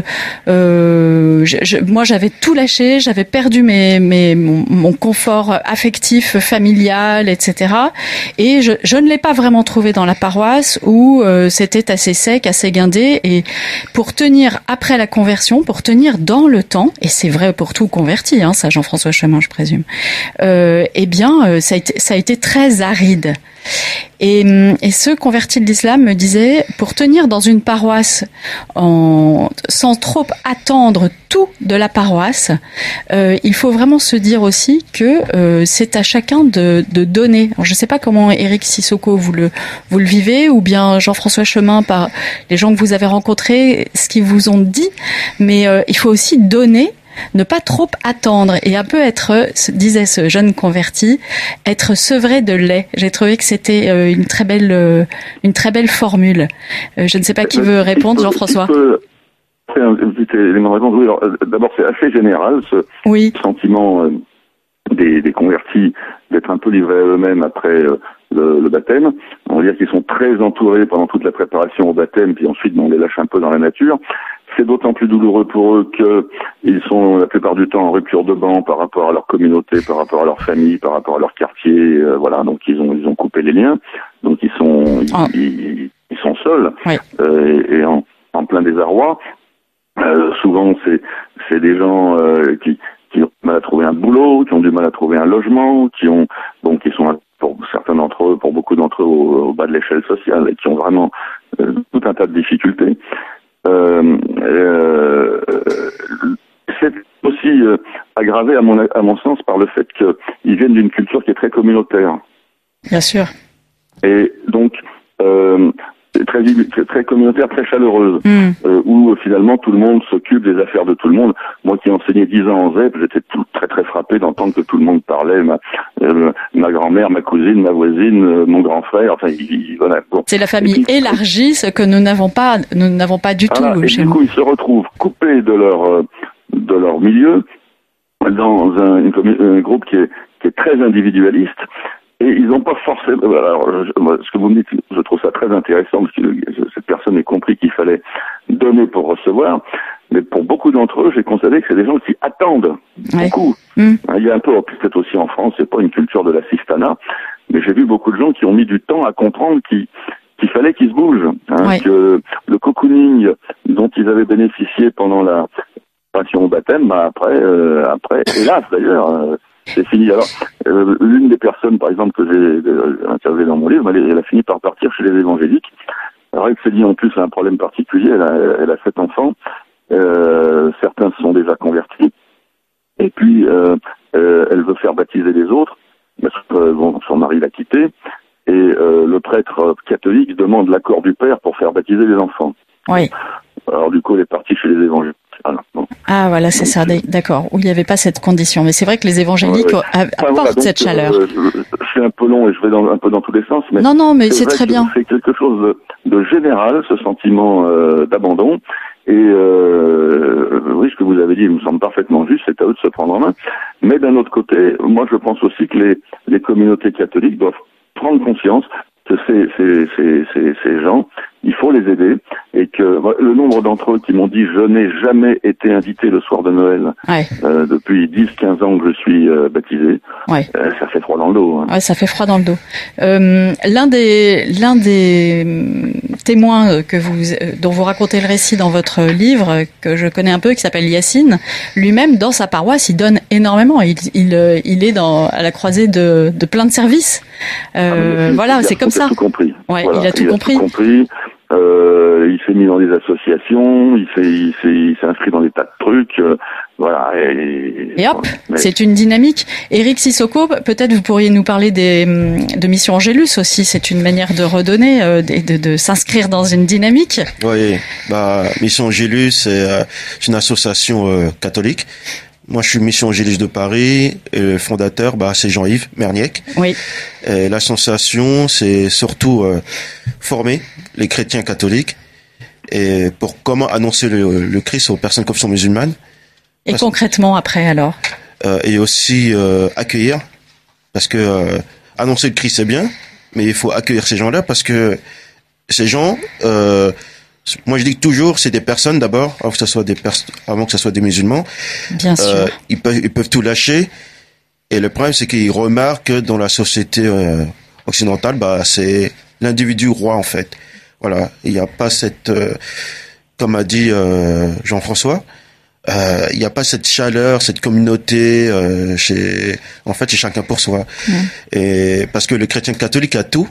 euh, je, je, moi j'avais tout lâché, j'avais perdu mes, mes mon, mon confort affectif, familial, etc. Et je, je ne l'ai pas vraiment trouvé dans la paroisse où euh, c'était assez sec, assez guindé, et pour tenir après la conversion, pour tenir dans le temps, et c'est vrai pour tout converti, hein, ça Jean-François Chemin je présume, euh, eh bien euh, ça a été, ça a été très aride. Et, et ce converti de l'islam me disait, pour tenir dans une paroisse en, sans trop attendre tout de la paroisse, euh, il faut vraiment se dire aussi que euh, c'est à chacun de, de donner. Alors, je ne sais pas comment Éric Sissoko vous le vous le vivez, ou bien Jean-François Chemin par les gens que vous avez rencontrés, ce qu'ils vous ont dit, mais euh, il faut aussi donner. Ne pas trop attendre et un peu être, disait ce jeune converti, être sevré de lait. J'ai trouvé que c'était une très belle, une très belle formule. Je ne sais pas qui veut répondre, Jean-François. C'est un petit élément de réponse. Oui, alors, d'abord, c'est assez général, ce oui. sentiment des, des convertis d'être un peu livrés à eux-mêmes après le, le baptême. On va dire qu'ils sont très entourés pendant toute la préparation au baptême, puis ensuite on les lâche un peu dans la nature. C'est d'autant plus douloureux pour eux qu'ils sont la plupart du temps en rupture de banc par rapport à leur communauté, par rapport à leur famille, par rapport à leur quartier. Euh, voilà, donc ils ont ils ont coupé les liens, donc ils sont ils, oh. ils, ils sont seuls oui. euh, et, et en, en plein désarroi. Euh, souvent c'est c'est des gens euh, qui qui ont du mal à trouver un boulot, qui ont du mal à trouver un logement, qui ont donc qui sont pour certains d'entre eux, pour beaucoup d'entre eux au, au bas de l'échelle sociale et qui ont vraiment euh, tout un tas de difficultés. Euh, euh, c'est aussi euh, aggravé à mon à mon sens par le fait qu'ils viennent d'une culture qui est très communautaire. Bien sûr. Et donc euh, très, très très communautaire, très chaleureuse, mm. euh, où finalement tout le monde s'occupe des affaires de tout le monde. Moi qui enseignais dix ans en Z E P, j'étais tout, très très frappé d'entendre que tout le monde parlait, ma, euh, ma grand-mère, ma cousine, ma voisine, euh, mon grand frère, enfin il, il, voilà. Bon. C'est la famille puis, élargie, ce que nous n'avons pas, nous n'avons pas du voilà, tout et chez du nous. coup ils se retrouvent coupés de leur euh, de leur milieu dans un, une, un groupe qui est qui est très individualiste. Et ils n'ont pas forcément... Alors, je, moi, ce que vous me dites, je trouve ça très intéressant, parce que cette personne est compris qu'il recevoir. Mais pour beaucoup d'entre eux, j'ai constaté que c'est des gens qui attendent ouais. beaucoup. Mmh. Il y a un peu, peut-être aussi en France, c'est pas une culture de l'assistanat, mais j'ai vu beaucoup de gens qui ont mis du temps à comprendre qu'il, qu'il fallait qu'ils se bougent, hein, ouais. que le cocooning dont ils avaient bénéficié pendant la passion au baptême, bah après, euh, après, hélas d'ailleurs, euh, c'est fini. Alors, euh, l'une des personnes, par exemple, que j'ai euh, interviewée dans mon livre, elle, elle a fini par partir chez les évangéliques. Alors, Céline, en plus, a un problème particulier. Elle a, elle a sept enfants. Euh, certains se sont déjà convertis. Et puis, euh, euh, elle veut faire baptiser les autres. Parce que, euh, bon, son mari l'a quittée. Et euh, le prêtre catholique demande l'accord du père pour faire baptiser les enfants. Oui. Alors, du coup, elle est partie chez les évangéliques. Voilà. Bon. Ah voilà, c'est donc, ça, d'accord, où il n'y avait pas cette condition. Mais c'est vrai que les évangéliques ouais, ouais. apportent enfin, voilà, donc, cette chaleur. Euh, je, je suis un peu long et je vais dans, un peu dans tous les sens. Mais non, non, mais c'est, c'est très bien. C'est quelque chose de, de général, ce sentiment euh, d'abandon. Et euh, oui, ce que vous avez dit me semble parfaitement juste, c'est à eux de se prendre en main. Mais d'un autre côté, moi je pense aussi que les, les communautés catholiques doivent prendre conscience que ces, ces, ces, ces, ces gens, il faut les aider, et que le nombre d'entre eux qui m'ont dit je n'ai jamais été invité le soir de Noël ouais. euh, depuis dix quinze ans que je suis euh, baptisé, ouais. euh, ça fait froid dans le dos. Hein. Ouais, ça fait froid dans le dos. Euh, l'un des l'un des témoins que vous dont vous racontez le récit dans votre livre, que je connais un peu, qui s'appelle Yacine, lui-même dans sa paroisse, il donne énormément. Il il il est dans à la croisée de de plein de services. Euh, ah, voilà, c'est comme ça. Tout compris. Ouais, voilà, il a tout il compris. A tout compris. Euh, il s'est mis dans des associations, il s'est, il s'est, il s'est inscrit dans des tas de trucs, euh, voilà. Et, et hop, mais... c'est une dynamique. Éric Sissoko, peut-être vous pourriez nous parler des de Mission Angélus aussi. C'est une manière de redonner, euh, de, de, de s'inscrire dans une dynamique. Oui, bah Mission Angélus, c'est, euh, c'est une association euh, catholique. Moi, je suis Mission Angélus de Paris, et le fondateur, bah, c'est Jean-Yves Merniec. Oui. Et l'association, c'est surtout euh, former les chrétiens catholiques et pour comment annoncer le, le Christ aux personnes de confession musulmane. Et parce, concrètement, après, alors euh, Et aussi euh, accueillir, parce que euh, annoncer le Christ, c'est bien, mais il faut accueillir ces gens-là, parce que ces gens... Euh, Moi, je dis que toujours, c'est des personnes d'abord, avant que ce soit des pers- avant que ce soit des musulmans. Bien sûr. Euh, ils peuvent, ils peuvent tout lâcher. Et le problème, c'est qu'ils remarquent que dans la société euh, occidentale, bah, c'est l'individu roi en fait. Voilà, il n'y a pas cette, euh, comme a dit euh, Jean-François, euh, il n'y a pas cette chaleur, cette communauté euh, chez, en fait, c'est chacun pour soi. Mmh. Et parce que le chrétien catholique a tout.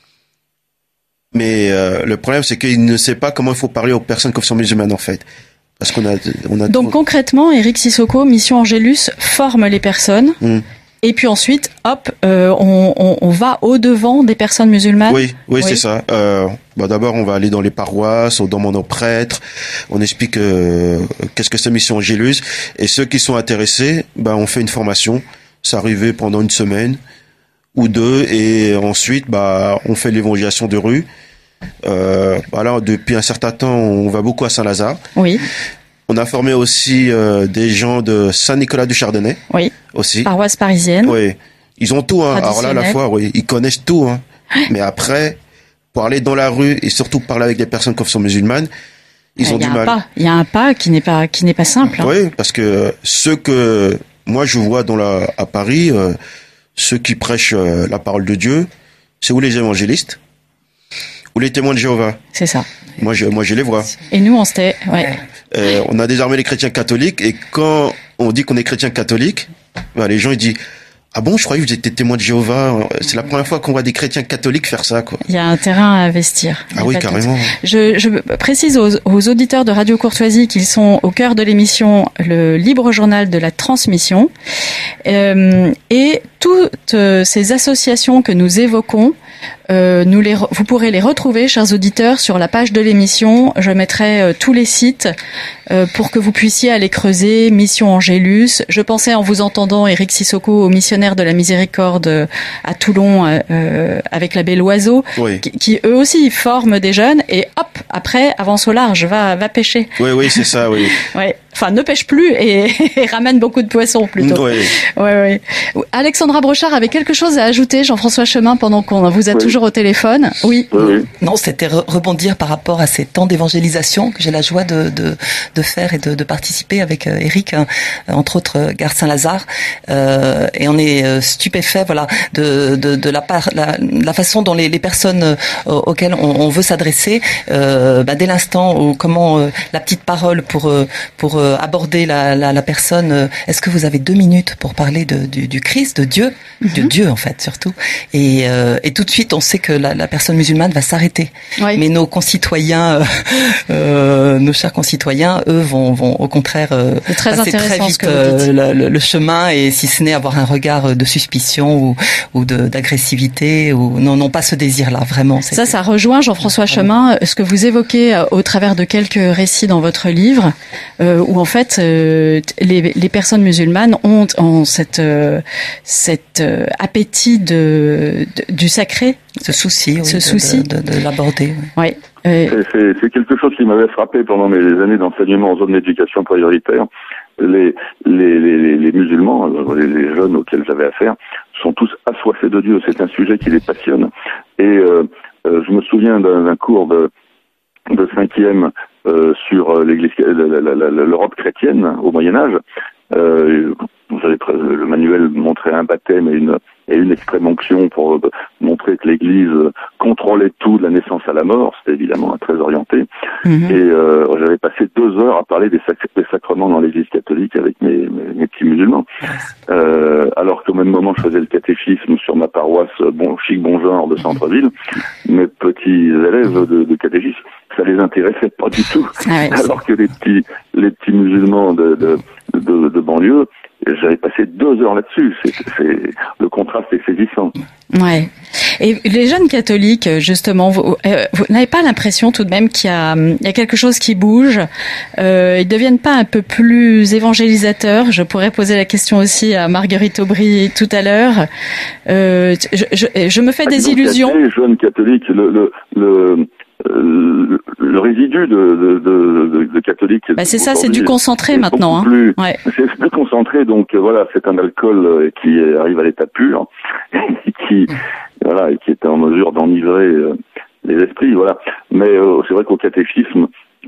Mais euh, le problème, c'est qu'il ne sait pas comment il faut parler aux personnes confession musulmane en fait, parce qu'on a, on a. Donc trop... concrètement, Éric Sissoko, Mission Angélus forme les personnes, mmh. et puis ensuite, hop, euh, on, on, on va au devant des personnes musulmanes. Oui, oui, oui. c'est ça. Euh, bah d'abord, on va aller dans les paroisses, on demande aux prêtres, on explique euh, qu'est-ce que c'est Mission Angélus, et ceux qui sont intéressés, bah on fait une formation. C'est arrivé pendant une semaine ou deux, et ensuite bah on fait l'évangélisation de rue. Euh, voilà, depuis un certain temps, on va beaucoup à Saint-Lazare. Oui. On a formé aussi euh, des gens de Saint-Nicolas du Chardonnay. Oui. Aussi. Paroisse parisienne. Oui. Ils ont tout. Hein. Alors là, à la fois, oui, ils connaissent tout. Hein. Mais après, pour aller dans la rue et surtout parler avec des personnes qui sont musulmanes, ils ont du mal. Pas. Il y a un pas qui n'est pas qui n'est pas simple. Hein. Oui, parce que ceux que moi je vois dans la à Paris. Euh, Ceux qui prêchent euh, la parole de Dieu, c'est ou les évangélistes, ou les témoins de Jéhovah. C'est ça. Moi, je, moi, je les vois. Et nous, on s'était, ouais. Euh, on a désarmé les chrétiens catholiques, et quand on dit qu'on est chrétien catholique, bah, les gens ils disent ah bon, je croyais que vous étiez témoin de Jéhovah. C'est la première fois qu'on voit des chrétiens catholiques faire ça, quoi. Il y a un terrain à investir. Ah oui, carrément. Je, je précise aux, aux auditeurs de Radio Courtoisie qu'ils sont au cœur de l'émission Le Libre Journal de la Transmission. Euh, et toutes ces associations que nous évoquons, Euh, nous les, vous pourrez les retrouver, chers auditeurs, sur la page de l'émission. Je mettrai euh, tous les sites euh, pour que vous puissiez aller creuser. Mission Angélus. Je pensais, en vous entendant, Éric Sissoko, aux missionnaires de la Miséricorde euh, à Toulon euh, avec l'abbé Loiseau, oui. qui, qui eux aussi forment des jeunes. Et hop, après, avance au large, va, va pêcher. Oui, oui, c'est ça, oui. Ouais. enfin ne pêche plus et, et ramène beaucoup de poissons plutôt. Oui. Ouais, ouais. Alexandra Brochard avait quelque chose à ajouter, Jean-François Chemin, pendant qu'on vous a oui. toujours au téléphone. Oui. oui, oui. Non, c'était re- rebondir par rapport à ces temps d'évangélisation que j'ai la joie de de, de faire et de, de participer avec euh, Eric, euh, entre autres euh, Gare Saint-Lazare, euh, et on est euh, stupéfait, voilà, de de, de la part, la, la façon dont les, les personnes euh, auxquelles on, on veut s'adresser, euh, bah, dès l'instant où comment euh, la petite parole pour euh, pour euh, aborder la, la, la personne. Euh, est-ce que vous avez deux minutes pour parler de, du, du Christ, de Dieu, mm-hmm. de Dieu en fait surtout. Et, euh, et tout de suite, on sait que la, la personne musulmane va s'arrêter. Oui. Mais nos concitoyens, euh, euh, nos chers concitoyens, eux, vont, vont au contraire euh, très passer très vite euh, le, le chemin, et si ce n'est avoir un regard de suspicion ou, ou de, d'agressivité, ou non, non pas ce désir-là, vraiment. Ça, ça rejoint Jean-François Chemin, ce que vous évoquez au travers de quelques récits dans votre livre, euh, où en fait euh, les, les personnes musulmanes ont, ont cette, euh, cet euh, appétit de, de du sacré, ce souci, oui, ce de, souci de, de, de l'aborder. Oui. Euh... C'est, c'est, c'est quelque chose qui m'avait frappé pendant mes années d'enseignement en zone d'éducation prioritaire. Les, les, les, les musulmans, les, les jeunes auxquels j'avais affaire, sont tous assoiffés de Dieu. C'est un sujet qui les passionne. Et euh, euh, je me souviens d'un, d'un cours de, de cinquième euh, sur l'église, la, la, la, l'Europe chrétienne au Moyen Âge. Euh, vous avez, le manuel montrait un baptême et une, et une extrême onction pour euh, montrer que l'Église contrôlait tout de la naissance à la mort. C'était évidemment très orienté. Mm-hmm. Et euh, j'avais passé deux heures à parler des, sac- des sacrements dans l'Église catholique avec mes, mes, mes petits musulmans. Euh, alors qu'au même moment, je faisais le catéchisme sur ma paroisse bon chic bon genre de centre-ville. Mes petits élèves de, de catéchisme, ça les intéressait pas du tout. Ah ouais, alors que les petits les petits musulmans de, de, de, de banlieue, j'avais passé deux heures là-dessus. C'est, c'est, le contraste est saisissant. Ouais. Et les jeunes catholiques, justement, vous, euh, vous n'avez pas l'impression tout de même qu'il y a, il y a quelque chose qui bouge? euh, Ils deviennent pas un peu plus évangélisateurs? Je pourrais poser la question aussi à Marguerite Aubry tout à l'heure. Euh, je, je, je me fais ah, des illusions. Les jeunes catholiques, le, le, le Euh, le résidu de, de, de, de catholiques. Bah c'est ça, c'est du concentré maintenant. Hein. Plus, ouais. C'est plus concentré, donc euh, voilà, c'est un alcool qui arrive à l'état pur, et qui voilà, et qui est en mesure d'enivrer euh, les esprits, voilà. Mais euh, c'est vrai qu'au catéchisme,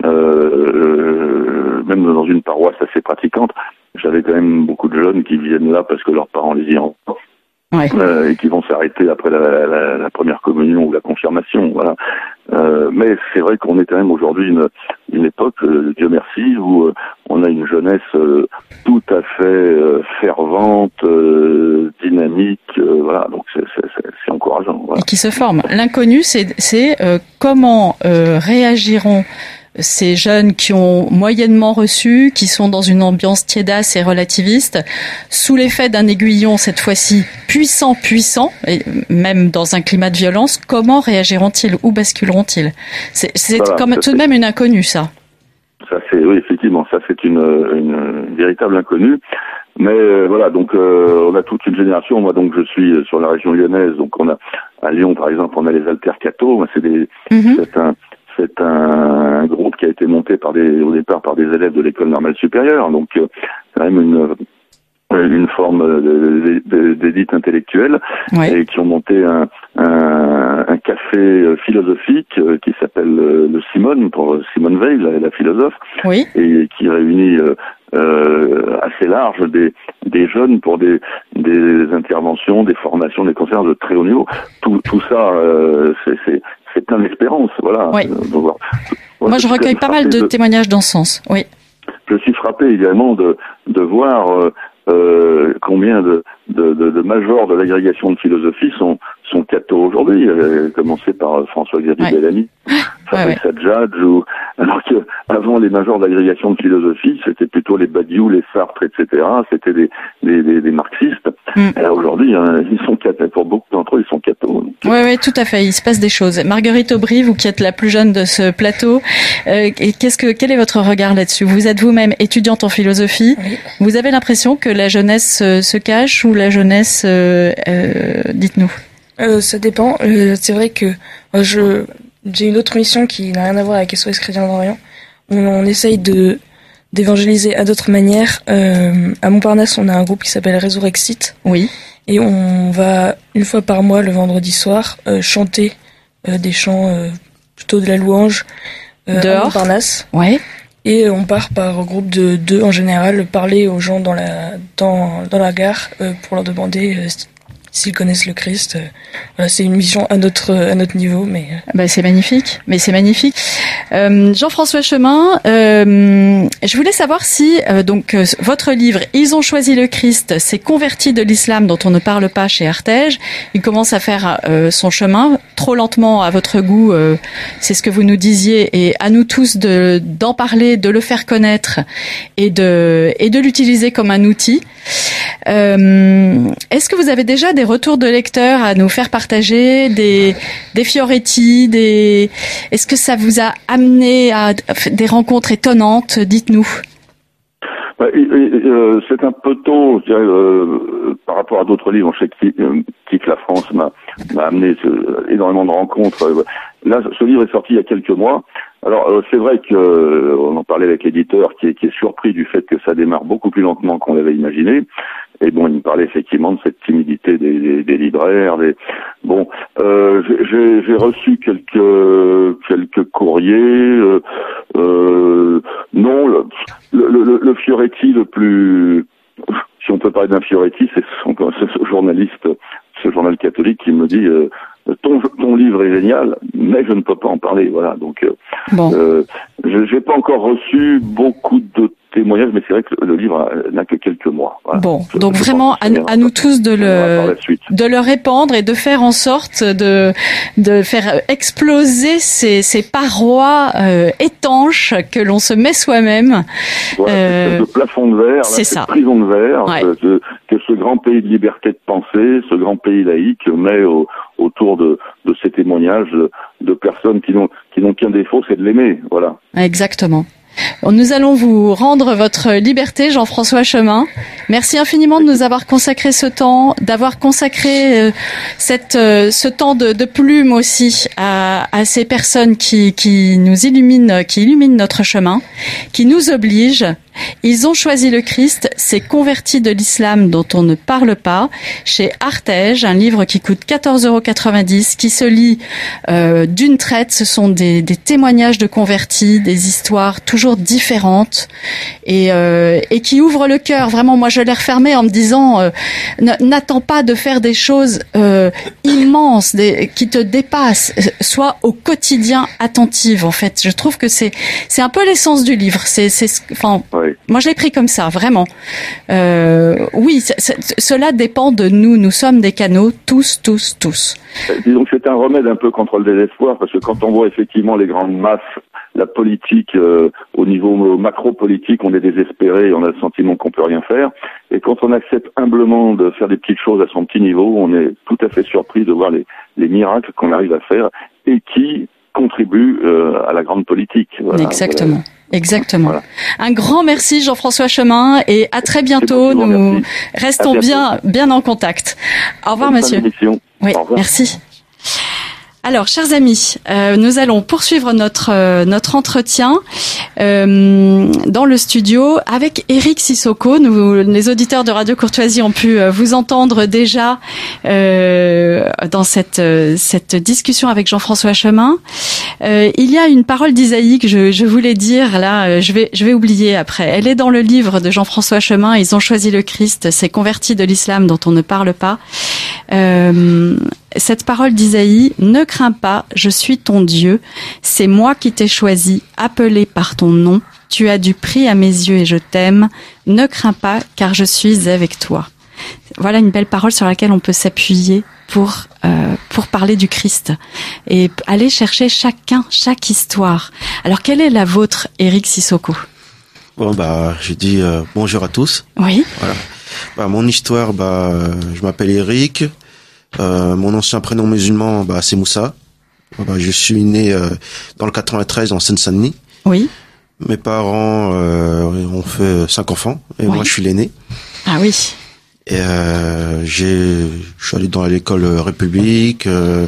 euh, même dans une paroisse assez pratiquante, j'avais quand même beaucoup de jeunes qui viennent là parce que leurs parents les y envoient. Ouais. Euh, et qui vont s'arrêter après la, la, la première communion ou la confirmation, voilà. Euh, mais c'est vrai qu'on est quand même aujourd'hui une, une époque, euh, Dieu merci, où euh, on a une jeunesse euh, tout à fait euh, fervente, euh, dynamique, euh, voilà. Donc c'est, c'est, c'est, c'est encourageant. Voilà. Et qui se forme. L'inconnu, c'est, c'est euh, comment euh, réagiront ces jeunes qui ont moyennement reçu, qui sont dans une ambiance tiédasse et relativiste, sous l'effet d'un aiguillon cette fois-ci puissant, puissant, et même dans un climat de violence, comment réagiront-ils? Où basculeront-ils? C'est, c'est voilà, comme tout de même une inconnue, ça. Ça c'est, oui, effectivement, ça c'est une, une, une véritable inconnue. Mais euh, voilà, donc euh, on a toute une génération. Moi, donc, je suis sur la région lyonnaise. Donc, on a à Lyon, par exemple, on a les altercatos. C'est des, mm-hmm. c'est un C'est un, un groupe qui a été monté par des, au départ par des élèves de l'école normale supérieure, donc euh, quand même une, une forme de, de, d'élite intellectuelle, ouais. Et qui ont monté un, un, un café philosophique euh, qui s'appelle euh, le Simone, pour Simone Veil, la, la philosophe, oui. Et qui réunit euh, euh, assez large des, des jeunes pour des, des interventions, des formations, des conférences de très haut niveau. Tout, tout ça, euh, c'est, c'est c'est plein d'espérance, voilà. Oui. Euh, donc, voilà. Moi, je recueille pas mal de, de témoignages dans ce sens, oui. Je suis frappé également de, de voir euh, euh, combien de, de, de, de majors de l'agrégation de philosophie sont, sont cathos aujourd'hui, euh, commencé par François-Xavier ouais. Bellamy, Fabrice ouais, ouais. Adjadj, ou alors que avant les majors d'agrégation de philosophie, c'était plutôt les Badiou, les Sartre, et cetera. C'était des, des, des, des marxistes. Mm. Et aujourd'hui, hein, ils sont cathos. Pour beaucoup d'entre eux, ils sont cathos. Oui, oui, tout à fait. Il se passe des choses. Marguerite Aubry, vous qui êtes la plus jeune de ce plateau, euh, qu'est-ce que, quel est votre regard là-dessus? Vous êtes vous-même étudiante en philosophie. Oui. Vous avez l'impression que la jeunesse euh, se cache ou la jeunesse, euh, euh, dites-nous. Euh, ça dépend. Euh, c'est vrai que euh, je j'ai une autre mission qui n'a rien à voir avec S O S Chrétien d'Orient. On, on essaye de d'évangéliser à d'autres manières. Euh, à Montparnasse, on a un groupe qui s'appelle Resurrexit. Oui. Et on va une fois par mois, le vendredi soir, euh, chanter euh, des chants euh, plutôt de la louange euh, à Montparnasse. Ouais. Et on part par groupe de deux en général, parler aux gens dans la dans dans la gare euh, pour leur demander euh, s'ils connaissent le Christ. Euh, voilà, c'est une mission à notre à notre niveau, mais euh... ben, c'est magnifique. Mais c'est magnifique. Euh, Jean-François Chemin, euh, je voulais savoir si euh, donc euh, votre livre Ils ont choisi le Christ, s'est converti de l'islam dont on ne parle pas chez Artege. Il commence à faire euh, son chemin trop lentement à votre goût. Euh, c'est ce que vous nous disiez, et à nous tous de d'en parler, de le faire connaître et de et de l'utiliser comme un outil. Euh, est-ce que vous avez déjà des retours de lecteurs à nous faire partager, des des Fioretti, des est-ce que ça vous a amené à des rencontres étonnantes? Dites-nous. Bah, et, et, euh, c'est un peu tôt, je dirais, euh, par rapport à d'autres livres. Je sais que euh, Kiffe la France m'a m'a amené euh, énormément de rencontres. Là, ce livre est sorti il y a quelques mois. Alors, euh, c'est vrai que euh, on en parlait avec l'éditeur, qui est, qui est surpris du fait que ça démarre beaucoup plus lentement qu'on l'avait imaginé. Et bon, il me parlait effectivement de cette timidité des, des, des libraires. Des... Bon, euh, j'ai, j'ai reçu quelques quelques courriers. Euh, euh, non, le, le, le, le Fioretti le plus, si on peut parler d'un Fioretti, c'est, son, c'est ce journaliste, ce journal catholique qui me dit euh, ton, ton livre est génial, mais je ne peux pas en parler. Voilà, donc euh, bon. euh, je j'ai pas encore reçu beaucoup de témoignages, mais c'est vrai que le livre n'a que quelques mois. Voilà. Bon, je, donc je vraiment à, à nous tous de le de le répandre et de faire en sorte de de faire exploser ces ces parois euh, étanches que l'on se met soi-même. Voilà, euh, ce plafond de verre, c'est là, ça. Cette prison de verre, ouais. que, que ce grand pays de liberté de pensée, ce grand pays laïque met au, autour de de ces témoignages de, de personnes qui n'ont qui n'ont qu'un défaut, c'est de l'aimer. Voilà. Exactement. Nous allons vous rendre votre liberté, Jean-François Chemin. Merci infiniment de nous avoir consacré ce temps, d'avoir consacré euh, cette, euh, ce temps de, de plume aussi à, à ces personnes qui, qui nous illuminent, qui illuminent notre chemin, qui nous obligent. Ils ont choisi le Christ, s'est converti de l'islam dont on ne parle pas, chez Artege, un livre qui coûte quatorze euros quatre-vingt-dix, qui se lit euh, d'une traite. Ce sont des, des témoignages de convertis, des histoires toujours différentes et, euh, et qui ouvrent le cœur. Vraiment, moi je l'ai refermé en me disant euh, n'attends pas de faire des choses euh, immenses, des, qui te dépassent. Sois au quotidien attentive. En fait, je trouve que c'est c'est un peu l'essence du livre. C'est c'est enfin. Oui. Moi, je l'ai pris comme ça, vraiment. Euh, oui, c- c- cela dépend de nous. Nous sommes des canaux, tous, tous, tous. Disons que c'est un remède un peu contre le désespoir, parce que quand on voit effectivement les grandes masses, la politique, euh, au niveau macro-politique, on est désespéré, on a le sentiment qu'on peut rien faire. Et quand on accepte humblement de faire des petites choses à son petit niveau, on est tout à fait surpris de voir les, les miracles qu'on arrive à faire et qui contribuent euh, à la grande politique. Voilà. Exactement. Voilà. Exactement. Voilà. Un grand merci Jean-François Chemin et à très bientôt. Bon, nous merci. restons bien bien en contact. Au revoir, Bonne monsieur. Oui, Au revoir. Merci. Alors, chers amis, euh, nous allons poursuivre notre euh, notre entretien euh, dans le studio avec Éric Sissoko. Nous, les auditeurs de Radio Courtoisie ont pu euh, vous entendre déjà euh, dans cette euh, cette discussion avec Jean-François Chemin. Euh, il y a une parole d'Isaïe que je, je voulais dire là. Euh, je vais je vais oublier après. Elle est dans le livre de Jean-François Chemin. Ils ont choisi le Christ, s'est converti de l'islam dont on ne parle pas. Euh, cette parole d'Isaïe, ne crains pas, je suis ton Dieu, c'est moi qui t'ai choisi, appelé par ton nom, tu as du prix à mes yeux et je t'aime, ne crains pas car je suis avec toi. Voilà une belle parole sur laquelle on peut s'appuyer pour euh, pour parler du Christ et aller chercher chacun, chaque histoire. Alors quelle est la vôtre, Éric Sissoko? Bon bah je dis euh, bonjour à tous. Oui. Voilà. Bah, mon histoire, bah euh, je m'appelle Éric. Euh, mon ancien prénom musulman, bah, c'est Moussa. Bah, je suis né euh, dans le quatre-vingt-treize en Seine-Saint-Denis. Oui. Mes parents euh, ont fait cinq enfants et oui. Moi je suis l'aîné. Ah oui. Et euh, j'ai, je suis allé dans l'école République. Euh,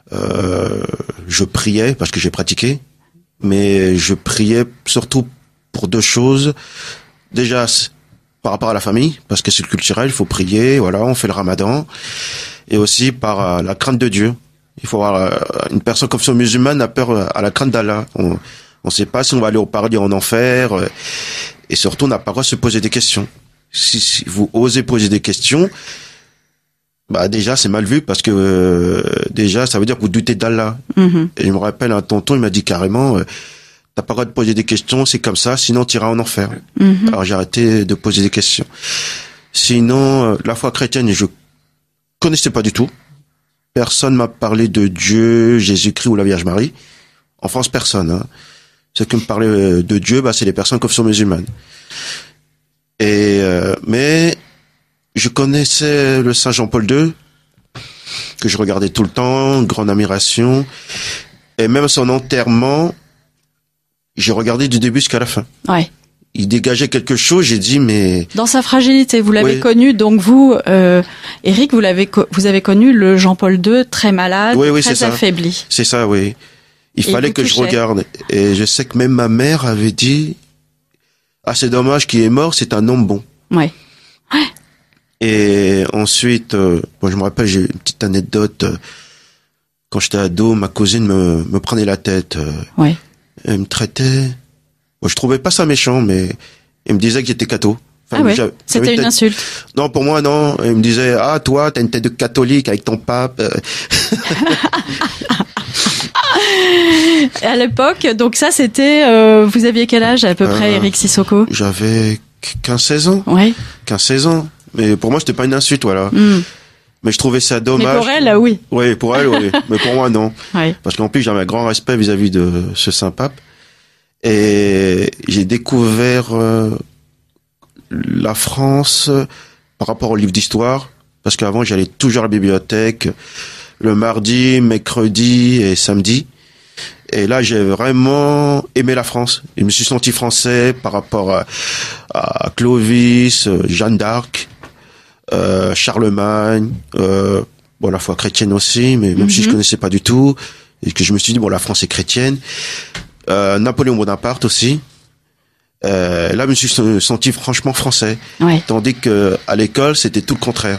euh, je priais parce que j'ai pratiqué, mais je priais surtout pour deux choses. Déjà, par rapport à la famille, parce que c'est culturel, il faut prier, voilà, on fait le ramadan. Et aussi par euh, la crainte de Dieu. Il faut avoir euh, une personne comme ça musulmane a peur euh, à la crainte d'Allah. On ne sait pas si on va aller au paradis ou en enfer. Euh, et surtout, on n'a pas le droit de se poser des questions. Si, si vous osez poser des questions, bah déjà c'est mal vu parce que euh, déjà ça veut dire que vous doutez d'Allah. Mm-hmm. Et je me rappelle un tonton, il m'a dit carrément euh, t'as pas le droit de poser des questions, c'est comme ça, sinon tu iras en enfer. Mm-hmm. Alors j'ai arrêté de poser des questions. Sinon, euh, la foi chrétienne, je connaissais pas du tout. Personne m'a parlé de Dieu, Jésus-Christ ou la Vierge Marie. En France, personne. Hein. Ceux qui me parlaient de Dieu, bah c'est les personnes confession musulmane. Et euh, mais je connaissais le Saint Jean-Paul deux, que je regardais tout le temps, grande admiration. Et même son enterrement, j'ai regardé du début jusqu'à la fin. Ouais. Il dégageait quelque chose, j'ai dit, mais... Dans sa fragilité, vous l'avez oui. connu, donc vous, euh, Eric, vous l'avez, co- vous avez connu le Jean-Paul deux très malade, oui, oui, très c'est affaibli. Ça. C'est ça, oui. Il Et fallait que touchait. je regarde. Et je sais que même ma mère avait dit, ah, c'est dommage qu'il est mort, c'est un homme bon. Ouais. Ouais. Et ensuite, euh, bon, je me rappelle, j'ai une petite anecdote. Euh, quand j'étais ado, ma cousine me, me prenait la tête. Euh, ouais. Elle me traitait... Bon, je trouvais pas ça méchant, mais elle me disait que j'étais catho. Enfin, ah ouais, j'avais, c'était j'avais une tête... insulte. Non, pour moi, non. Elle me disait, ah, toi, t'as une tête de catholique avec ton pape. À l'époque, donc ça, c'était... Euh, vous aviez quel âge à peu euh, près, Eric Sissoko? J'avais quinze seize ans. Ouais. quinze seize ans. Mais pour moi, c'était pas une insulte, voilà. Mm. Mais je trouvais ça dommage. Mais pour elle, oui. Oui, pour elle, oui. Mais pour moi, non. Ouais. Parce qu'en plus, j'avais un grand respect vis-à-vis de ce saint pape. Et j'ai découvert euh, la France euh, par rapport au livre d'histoire, parce qu'avant j'allais toujours à la bibliothèque le mardi, mercredi et samedi. Et là j'ai vraiment aimé la France. Je me suis senti français par rapport à, à Clovis, Jeanne d'Arc, euh, Charlemagne, euh, bon la foi chrétienne aussi, mais même mm-hmm. si je connaissais pas du tout, et que je me suis dit bon la France est chrétienne. Euh, Napoléon Bonaparte aussi. Euh, là, je me suis senti franchement français. Ouais. Tandis que à l'école, c'était tout le contraire.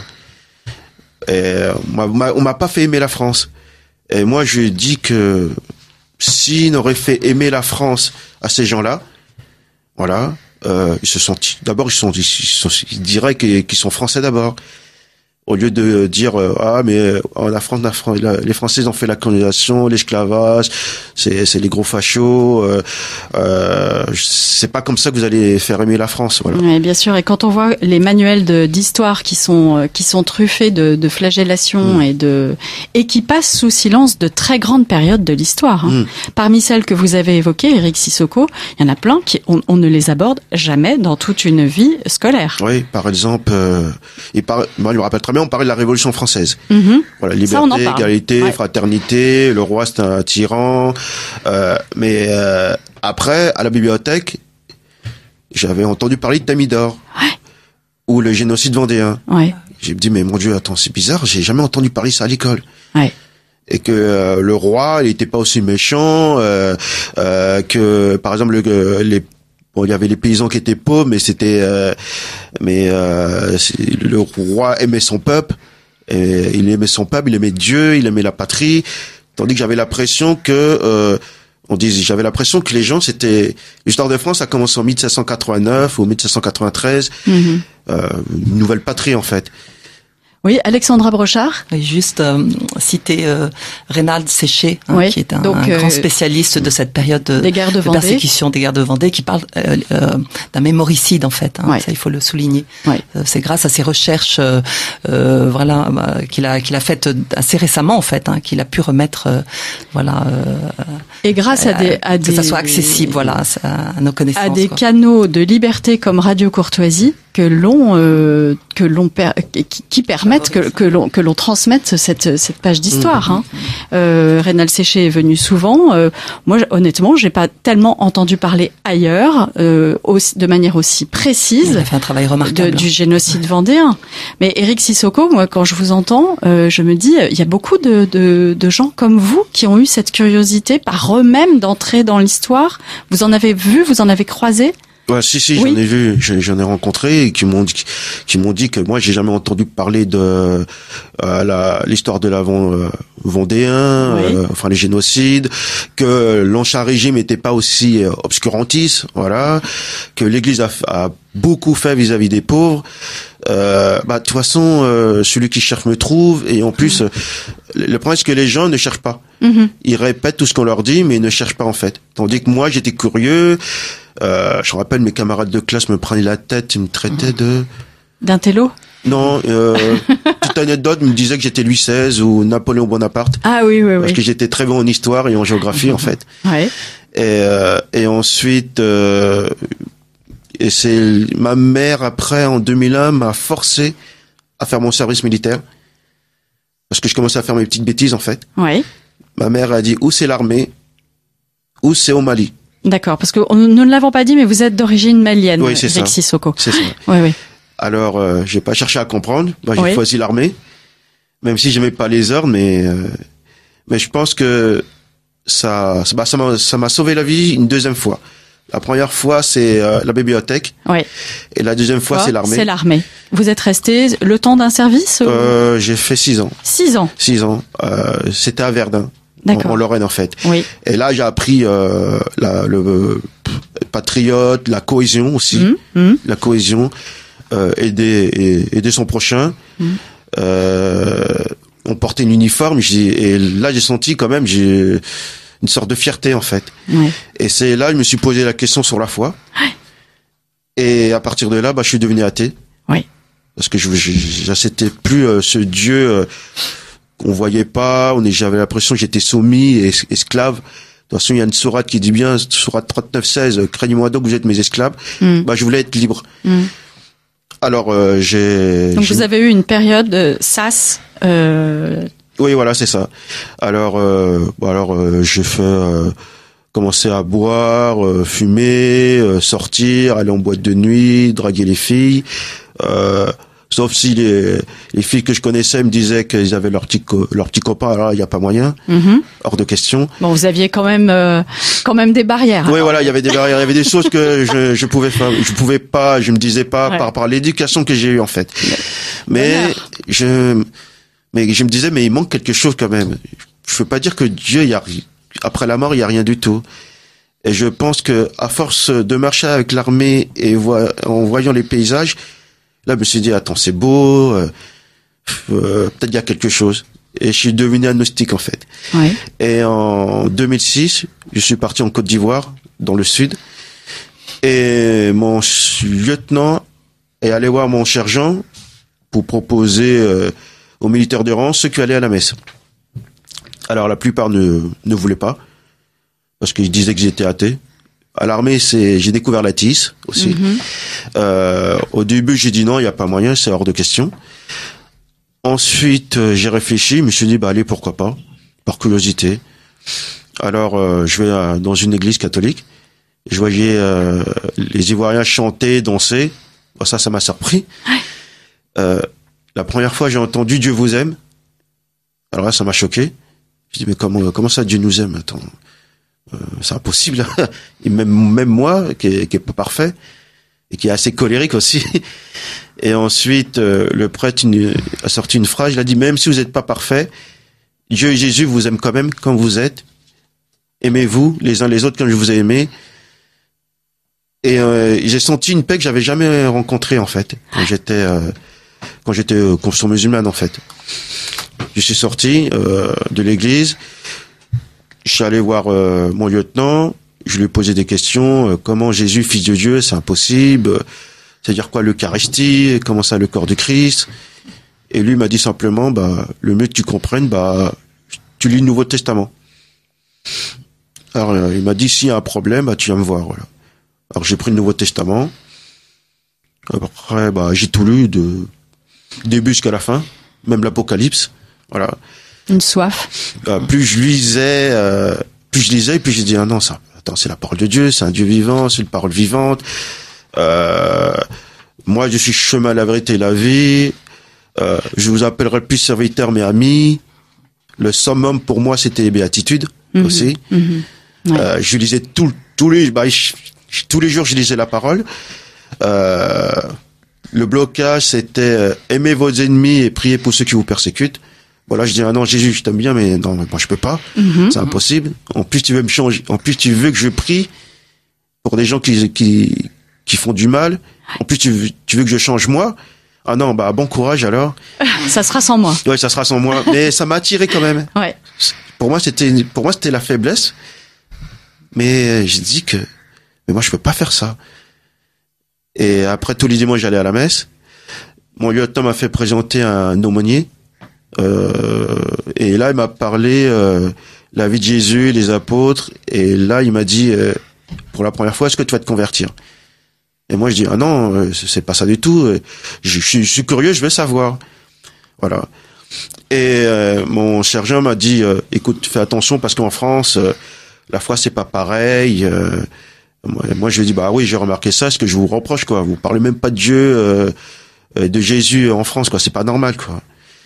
Et on m'a, on m'a pas fait aimer la France. Et moi, je dis que s'il aurait fait aimer la France à ces gens-là, voilà, euh, ils se sont, d'abord, ils sont, ils, sont, ils diraient qu'ils sont français d'abord. Au lieu de dire euh, ah mais en la France, la, les Français ont fait la colonisation, l'esclavage, c'est c'est les gros fachos, euh, euh, c'est pas comme ça que vous allez faire aimer la France, voilà. Oui, bien sûr. Et quand on voit les manuels de, d'histoire qui sont qui sont truffés de, de flagellations mmh. et de et qui passent sous silence de très grandes périodes de l'histoire. Hein. Mmh. Parmi celles que vous avez évoquées, Eric Sissoko, il y en a plein qui on, on ne les aborde jamais dans toute une vie scolaire. Oui, par exemple, euh, et par, moi je me rappelle très mais on parlait de la Révolution française. Mmh. Voilà, liberté, égalité, ouais. fraternité, le roi c'est un tyran. Euh, mais euh, après, à la bibliothèque, j'avais entendu parler de Thermidor. Ouais. Ou le génocide vendéen. Ouais. J'ai dit, mais mon Dieu, attends, c'est bizarre, j'ai jamais entendu parler ça à l'école. Ouais. Et que euh, le roi, il était pas aussi méchant, euh, euh, que, par exemple, le, les bon, il y avait les paysans qui étaient pauvres, mais c'était, euh, mais euh, le roi aimait son peuple, et il aimait son peuple, il aimait Dieu, il aimait la patrie, tandis que j'avais l'impression que, euh, on disait, j'avais l'impression que les gens, c'était l'histoire de France, ça a commencé en mille sept cent quatre-vingt-neuf ou mille sept cent quatre-vingt-treize, mm-hmm. euh, une nouvelle patrie en fait. Oui, Alexandra Brochard. Oui, juste euh, citer euh, Reynald Séché, hein, oui, qui est un, donc, un euh, grand spécialiste de cette période de, des guerres de, de persécution des guerres de Vendée, qui parle euh, euh, d'un mémoricide en fait. Hein, ouais. Ça, il faut le souligner. Ouais. Euh, c'est grâce à ses recherches, euh, euh, voilà, bah, qu'il a qu'il a faites assez récemment en fait, hein, qu'il a pu remettre, euh, voilà. Euh, Et grâce à, à des, à que des, ça soit accessible, voilà, à, à nos connaissances. À des quoi. canaux de liberté comme Radio Courtoisie. que l'on euh, que l'on per, qui, qui permettent que que l'on que l'on transmette cette cette page d'histoire. Hein. Euh, Rénal Séché est venu souvent. Euh, moi, honnêtement, j'ai pas tellement entendu parler ailleurs euh, aussi, de manière aussi précise. Il a fait un travail remarquable de, du génocide vendéen. Mais Éric Sissoko, moi, quand je vous entends, euh, je me dis, il y a beaucoup de, de de gens comme vous qui ont eu cette curiosité par eux-mêmes d'entrer dans l'histoire. Vous en avez vu, vous en avez croisé? Ouais, si, si, oui. j'en ai vu, j'en ai rencontré et qui m'ont dit, qui m'ont dit que moi, j'ai jamais entendu parler de euh, la l'histoire de la euh, Vendéen, oui. euh, enfin les génocides, que l'ancien régime n'était pas aussi euh, obscurantiste, voilà, que l'Église a, a beaucoup fait vis-à-vis des pauvres. Euh, bah de toute façon, euh, celui qui cherche me trouve, et en plus, mmh. euh, le problème c'est que les gens ne cherchent pas. Mmh. Ils répètent tout ce qu'on leur dit, mais ils ne cherchent pas en fait. Tandis que moi, j'étais curieux. Euh, je me rappelle, mes camarades de classe me prenaient la tête, ils me traitaient de... D'un télo? Non, euh, toute anecdote, ils me disaient que j'étais Louis seize ou Napoléon Bonaparte. Ah oui, oui, oui. Parce que j'étais très bon en histoire et en géographie, en fait. Ouais. Et, euh, et ensuite, euh, et c'est ma mère, après, en deux mille un, m'a forcé à faire mon service militaire. Parce que je commençais à faire mes petites bêtises, en fait. Ouais. Ma mère a dit, ou c'est l'armée, ou c'est au Mali. D'accord, parce que nous ne l'avons pas dit, mais vous êtes d'origine malienne, oui, c'est Éric ça. Sissoko. C'est ça. Oui, oui. Alors, euh, j'ai pas cherché à comprendre. Bah, j'ai oui. choisi l'armée, même si j'aimais pas les ordres, mais euh, mais je pense que ça, bah, ça m'a, ça m'a sauvé la vie une deuxième fois. La première fois, c'est euh, la bibliothèque. Oui. Et la deuxième fois, Quoi c'est l'armée. C'est l'armée. Vous êtes resté le temps d'un service ou... euh, J'ai fait six ans. Six ans. Six ans. Euh, c'était à Verdun. D'accord. En, en Lorraine, en fait. Oui. Et là, j'ai appris euh, la, le euh, patriote, la cohésion aussi, mmh, mmh. la cohésion, euh, aider, et, aider son prochain. Mmh. Euh, on portait un uniforme, et là, j'ai senti quand même, j'ai une sorte de fierté en fait. Oui. Et c'est là, je me suis posé la question sur la foi. Oui. Et à partir de là, bah, je suis devenu athée. Oui. Parce que je j'acceptais plus euh, ce Dieu. Euh, on voyait pas, on est, j'avais l'impression que j'étais soumis et es, esclave. De toute façon, il y a une sourate qui dit bien, sourate trente-neuf seize, craignez-moi donc, vous êtes mes esclaves. Mm. Bah, je voulais être libre. Mm. Alors, euh, j'ai... Donc, j'ai... vous avez eu une période de sas, euh... Oui, voilà, c'est ça. Alors, euh, bon, alors, euh, j'ai fait, euh, commencer à boire, euh, fumer, euh, sortir, aller en boîte de nuit, draguer les filles, euh, sauf si les, les filles que je connaissais me disaient qu'ils avaient leur petit co- leur petit copain, alors il y a pas moyen, mm-hmm. hors de question. Bon, vous aviez quand même euh, quand même des barrières. Oui, alors. Voilà, il y avait des barrières, il y avait des choses que je je pouvais pas, je pouvais pas, je me disais pas ouais. par rapport à l'éducation que j'ai eue en fait. Mais Bonheur. je mais je me disais mais il manque quelque chose quand même. Je veux pas dire que Dieu il y a après la mort il y a rien du tout. Et je pense que à force de marcher avec l'armée et vo- en voyant les paysages, là, je me suis dit, attends, c'est beau, euh, euh, peut-être il y a quelque chose. Et je suis devenu agnostique, en fait. Oui. Et en deux mille six, je suis parti en Côte d'Ivoire, dans le sud. Et mon lieutenant est allé voir mon sergent pour proposer euh, aux militaires de rang ceux qui allaient à la messe. Alors, la plupart ne, ne voulaient pas, parce qu'ils disaient que j'étais athée. À l'armée, c'est, j'ai découvert l'athéisme aussi. Mm-hmm. Euh, au début, j'ai dit non, il n'y a pas moyen, c'est hors de question. Ensuite, euh, j'ai réfléchi, je me suis dit, bah allez, pourquoi pas, par curiosité. Alors, euh, je vais à, dans une église catholique, je voyais euh, les Ivoiriens chanter, danser. Bon, ça, ça m'a surpris. Euh, la première fois, j'ai entendu Dieu vous aime. Alors là, ça m'a choqué. Je dis mais comment, comment ça, Dieu nous aime? Attends. Euh, c'est impossible. Et même, même moi, qui est, qui est pas parfait, et qui est assez colérique aussi. Et ensuite, euh, le prêtre une, a sorti une phrase, il a dit, même si vous n'êtes pas parfait, Dieu et Jésus vous aiment quand même comme vous êtes. Aimez-vous les uns les autres comme je vous ai aimé. Et euh, j'ai senti une paix que j'avais jamais rencontrée, en fait, quand j'étais, euh, quand j'étais euh, confession musulmane, en fait. Je suis sorti euh, de l'église. Je suis allé voir euh, mon lieutenant, je lui ai posé des questions, euh, comment Jésus, fils de Dieu, c'est impossible, c'est-à-dire quoi l'Eucharistie, comment ça le corps du Christ, et lui m'a dit simplement, bah, le mieux que tu comprennes, bah, tu lis le Nouveau Testament. Alors euh, il m'a dit, s'il y a un problème, bah, tu viens me voir, voilà. Alors j'ai pris le Nouveau Testament, Après, bah, j'ai tout lu de début jusqu'à la fin, même l'Apocalypse. Voilà. Une soif. Euh, plus je lisais, euh, plus je lisais, plus j'ai dit ah non ça, attends c'est la parole de Dieu, c'est un Dieu vivant, c'est une parole vivante. Euh, moi je suis chemin, la vérité et la vie. Euh, je vous appellerai plus serviteur mais ami. Le summum pour moi c'était les béatitudes mmh, aussi. Mmh, ouais. euh, je lisais tout, tous les, bah, je, tous les jours je lisais la parole. Euh, le blocage c'était euh, aimez vos ennemis et priez pour ceux qui vous persécutent. Voilà, je dis ah non Jésus, je t'aime bien, mais non, moi je peux pas, mm-hmm. c'est impossible. En plus tu veux me changer, en plus tu veux que je prie pour des gens qui qui qui font du mal. En plus tu veux, tu veux que je change moi. Ah non, bah bon courage alors. Ça sera sans moi. Ouais, ça sera sans moi, mais ça m'a attiré quand même. Ouais. Pour moi c'était pour moi c'était la faiblesse, mais j'ai dit que mais moi je peux pas faire ça. Et après tous les dimanches j'allais à la messe. Mon lieutenant m'a fait présenter un aumônier. Euh, et là il m'a parlé euh, la vie de Jésus, les apôtres, et là il m'a dit euh, pour la première fois est-ce que tu vas te convertir? Et moi je dis ah non euh, c'est pas ça du tout, je, je, je suis curieux, je veux savoir. Voilà. Et euh, mon sergent m'a dit euh, écoute fais attention parce qu'en France euh, la foi c'est pas pareil. euh, moi, moi je lui ai dit bah oui j'ai remarqué ça, ce que je vous reproche quoi, vous parlez même pas de Dieu, euh, de Jésus en France quoi, c'est pas normal quoi.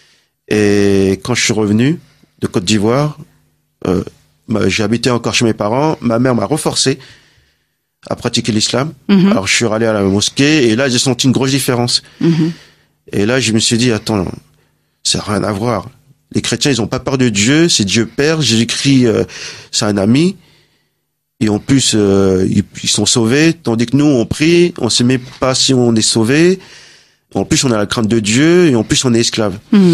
Et quand je suis revenu de Côte d'Ivoire, euh, j'ai habité encore chez mes parents. Ma mère m'a reforcé à pratiquer l'islam. Mm-hmm. Alors je suis allé à la mosquée et là j'ai senti une grosse différence. Mm-hmm. Et là je me suis dit attends, ça n'a rien à voir. Les chrétiens ils ont pas peur de Dieu, c'est Dieu Père. Jésus-Christ euh, c'est un ami. Et en plus euh, ils, ils sont sauvés, tandis que nous on prie, on sait même pas si on est sauvé. En plus, on a la crainte de Dieu et en plus, on est esclave. Mmh.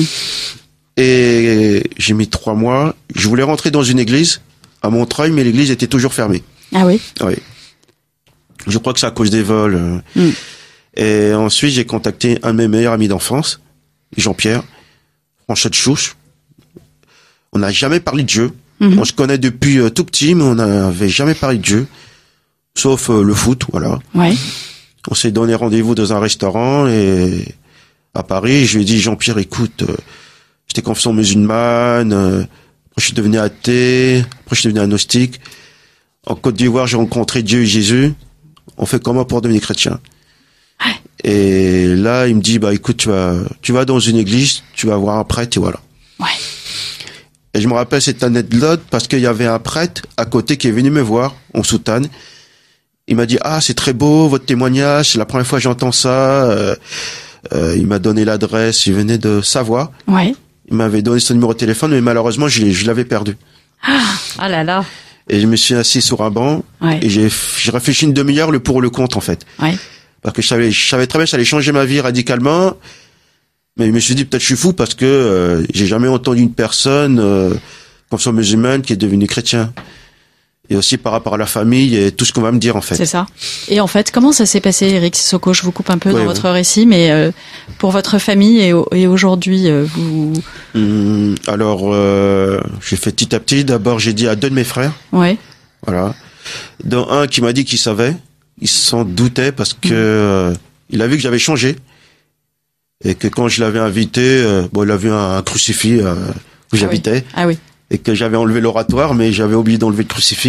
Et j'ai mis trois mois. Je voulais rentrer dans une église à Montreuil, mais l'église était toujours fermée. Ah oui? Oui. Je crois que c'est à cause des vols. Mmh. Et ensuite, j'ai contacté un de mes meilleurs amis d'enfance, Jean-Pierre, Franchet de Chouche. On n'a jamais parlé de Dieu. Mmh. On se connaît depuis euh, tout petit, mais on n'avait jamais parlé de Dieu. Sauf euh, le foot, voilà. Ouais. On s'est donné rendez-vous dans un restaurant et à Paris, je lui ai dit Jean-Pierre, écoute, euh, j'étais confession musulmane, euh, après je suis devenu athée, après je suis devenu agnostique. En Côte d'Ivoire, j'ai rencontré Dieu et Jésus. On fait comment pour devenir chrétien? Ouais. Et là, il me dit bah écoute, tu vas tu vas dans une église, tu vas voir un prêtre et voilà. Ouais. Et je me rappelle cette anecdote parce qu'il y avait un prêtre à côté qui est venu me voir en soutane. Il m'a dit ah c'est très beau votre témoignage, c'est la première fois que j'entends ça. Euh, euh, il m'a donné l'adresse, il venait de Savoie. Ouais. Il m'avait donné son numéro de téléphone, mais malheureusement je, je l'avais perdu. Ah, ah là là. Et je me suis assis sur un banc ouais. et j'ai j'ai réfléchi une demi-heure le pour ou le contre en fait. Ouais. Parce que je savais je savais très bien que ça allait changer ma vie radicalement, mais je me suis dit peut-être je suis fou parce que euh, j'ai jamais entendu une personne euh, confession musulmane qui est devenue chrétien. Et aussi par rapport à la famille et tout ce qu'on va me dire en fait. C'est ça. Et en fait, comment ça s'est passé, Eric Sissoko? Je vous coupe un peu ouais, dans ouais. votre récit, mais euh, pour votre famille et, et aujourd'hui, euh, vous... Mmh, alors, euh, j'ai fait petit à petit. D'abord, j'ai dit à deux de mes frères. Ouais. Voilà. Dont un qui m'a dit qu'il savait. Il s'en doutait parce que mmh. euh, il a vu que j'avais changé. Et que quand je l'avais invité, euh, bon, il a vu un, un crucifix euh, où ah j'habitais. Oui. Ah oui. Et que j'avais enlevé l'oratoire, mais j'avais oublié d'enlever le crucifix.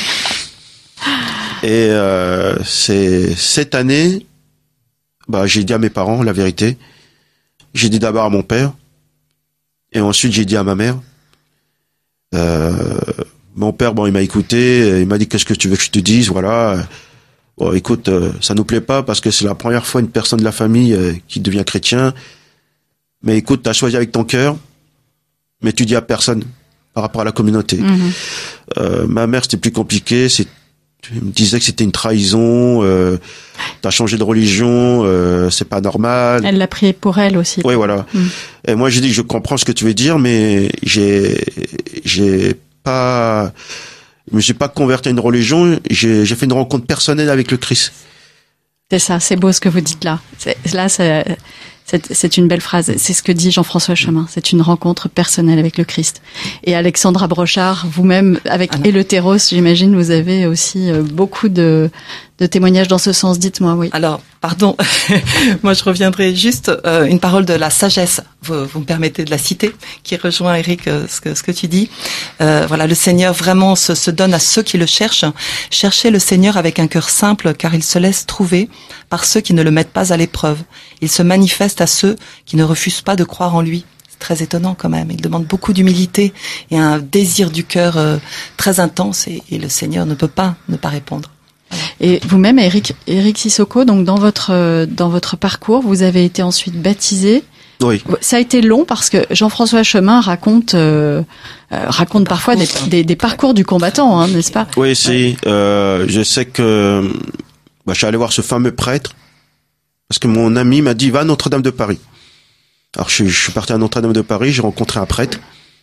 Et euh, c'est cette année, bah j'ai dit à mes parents la vérité. J'ai dit d'abord à mon père, et ensuite j'ai dit à ma mère. Euh, mon père, bon, il m'a écouté, il m'a dit qu'est-ce que tu veux que je te dise, voilà. Bon, écoute, euh, ça nous plaît pas parce que c'est la première fois une personne de la famille euh, qui devient chrétien. Mais écoute, t'as choisi avec ton cœur, mais tu dis à personne. Par rapport à la communauté. Mmh. Euh, ma mère, c'était plus compliqué. C'est, elle me disait que c'était une trahison. Euh, t'as changé de religion, euh, c'est pas normal. Elle l'a pris pour elle aussi. Oui, voilà. Mmh. Et moi, j'ai dit, je comprends ce que tu veux dire, mais j'ai, j'ai pas, je me suis pas converti à une religion. J'ai, j'ai fait une rencontre personnelle avec le Christ. C'est ça, c'est beau ce que vous dites là. C'est, là, c'est, c'est, c'est une belle phrase. C'est ce que dit Jean-François Chemin. C'est une rencontre personnelle avec le Christ. Et Alexandra Brochard, vous-même, avec Eleutéros, j'imagine, vous avez aussi beaucoup de, de témoignages dans ce sens. Dites-moi, oui. Alors, pardon, moi je reviendrai juste euh, une parole de la sagesse. Vous, vous me permettez de la citer, qui rejoint Eric euh, ce que ce que tu dis. Euh, voilà, le Seigneur vraiment se, se donne à ceux qui le cherchent. Cherchez le Seigneur avec un cœur simple, car il se laisse trouver par ceux qui ne le mettent pas à l'épreuve. Il se manifeste à ceux qui ne refusent pas de croire en lui. C'est très étonnant quand même. Il demande beaucoup d'humilité et un désir du cœur euh, très intense, et, et le Seigneur ne peut pas ne pas répondre. Et vous-même, Eric, Eric Sissoko, donc dans votre dans votre parcours, vous avez été ensuite baptisé. Oui. Ça a été long parce que Jean-François Chemin raconte euh, euh, raconte parfois des, des, des parcours du combattant, hein, n'est-ce pas? Oui, si. Euh, je sais que bah, je suis allé voir ce fameux prêtre parce que mon ami m'a dit va à Notre-Dame de Paris. Alors je, je suis parti à Notre-Dame de Paris, j'ai rencontré un prêtre.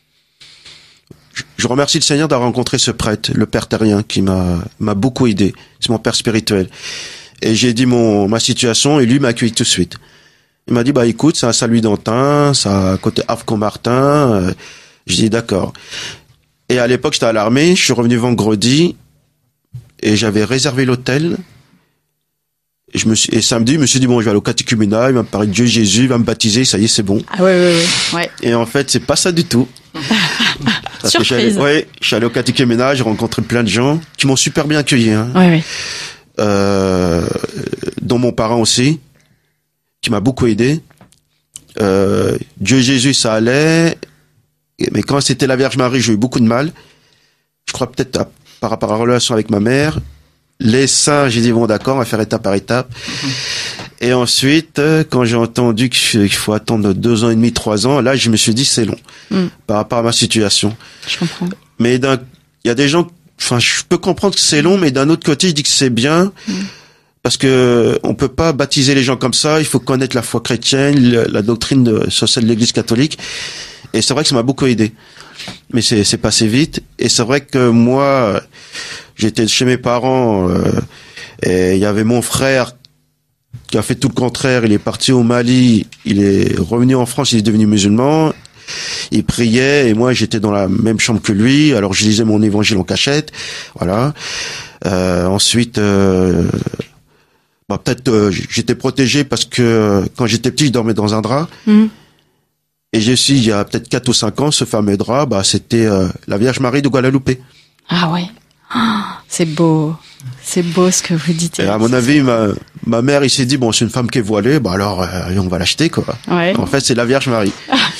Je remercie le Seigneur d'avoir rencontré ce prêtre, le Père Terrien, qui m'a m'a beaucoup aidé. C'est mon père spirituel. Et j'ai dit mon ma situation, et lui m'a accueilli tout de suite. Il m'a dit bah écoute, c'est à Saint-Louis-d'Antin, c'est à côté Havre-Commartin. J'ai dit d'accord. Et à l'époque, j'étais à l'armée. Je suis revenu vendredi et j'avais réservé l'hôtel. Et je me suis et samedi, je me suis dit bon, je vais aller au catéchuménat, il va me parler de Dieu Jésus, il va me baptiser, ça y est, c'est bon. Ah ouais ouais ouais. ouais. Et en fait, c'est pas ça du tout. Parce Surprise. que j'allais, ouais, je suis allé au catéchuménat, j'ai rencontré plein de gens qui m'ont super bien accueilli, hein. Ouais, ouais. Euh, dont mon parent aussi, qui m'a beaucoup aidé. Euh, Dieu Jésus, ça allait, mais quand c'était la Vierge Marie, j'ai eu beaucoup de mal. Je crois peut-être à, par rapport à la relation avec ma mère. Les saints, j'ai dit bon d'accord, on va faire étape par étape. Mmh. Et ensuite, quand j'ai entendu qu'il faut attendre deux ans et demi, trois ans, là, je me suis dit c'est long mmh. par rapport à ma situation. Je comprends. Mais d'un, il y a des gens, enfin, je peux comprendre que c'est long, mais d'un autre côté, je dis que c'est bien. Mmh. Parce que on peut pas baptiser les gens comme ça. Il faut connaître la foi chrétienne, la doctrine sociale de l'Église catholique. Et c'est vrai que ça m'a beaucoup aidé. Mais c'est, c'est passé vite. Et c'est vrai que moi, j'étais chez mes parents euh, et il y avait mon frère qui a fait tout le contraire. Il est parti au Mali, il est revenu en France, il est devenu musulman. Il priait et moi j'étais dans la même chambre que lui. Alors je lisais mon évangile en cachette. Voilà. Euh, ensuite. Euh, Bah, peut-être euh, j'étais protégé parce que euh, quand j'étais petit, je dormais dans un drap. Mmh. Et j'ai su, il y a peut-être quatre ou cinq ans, ce fameux drap, bah, c'était euh, la Vierge Marie de Guadalupe. Ah ouais, oh, c'est beau, c'est beau ce que vous dites. Et à mon avis, ma, ma mère, il s'est dit, bon, c'est une femme qui est voilée, bah alors euh, on va l'acheter, quoi. Ouais. En fait, c'est la Vierge Marie.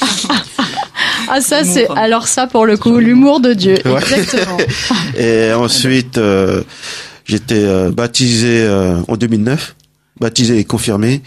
Ah ça, c'est alors ça pour le coup, l'humour de Dieu, ouais. Exactement. Et ensuite... Euh, J'étais euh, baptisé euh, en deux mille neuf, baptisé et confirmé,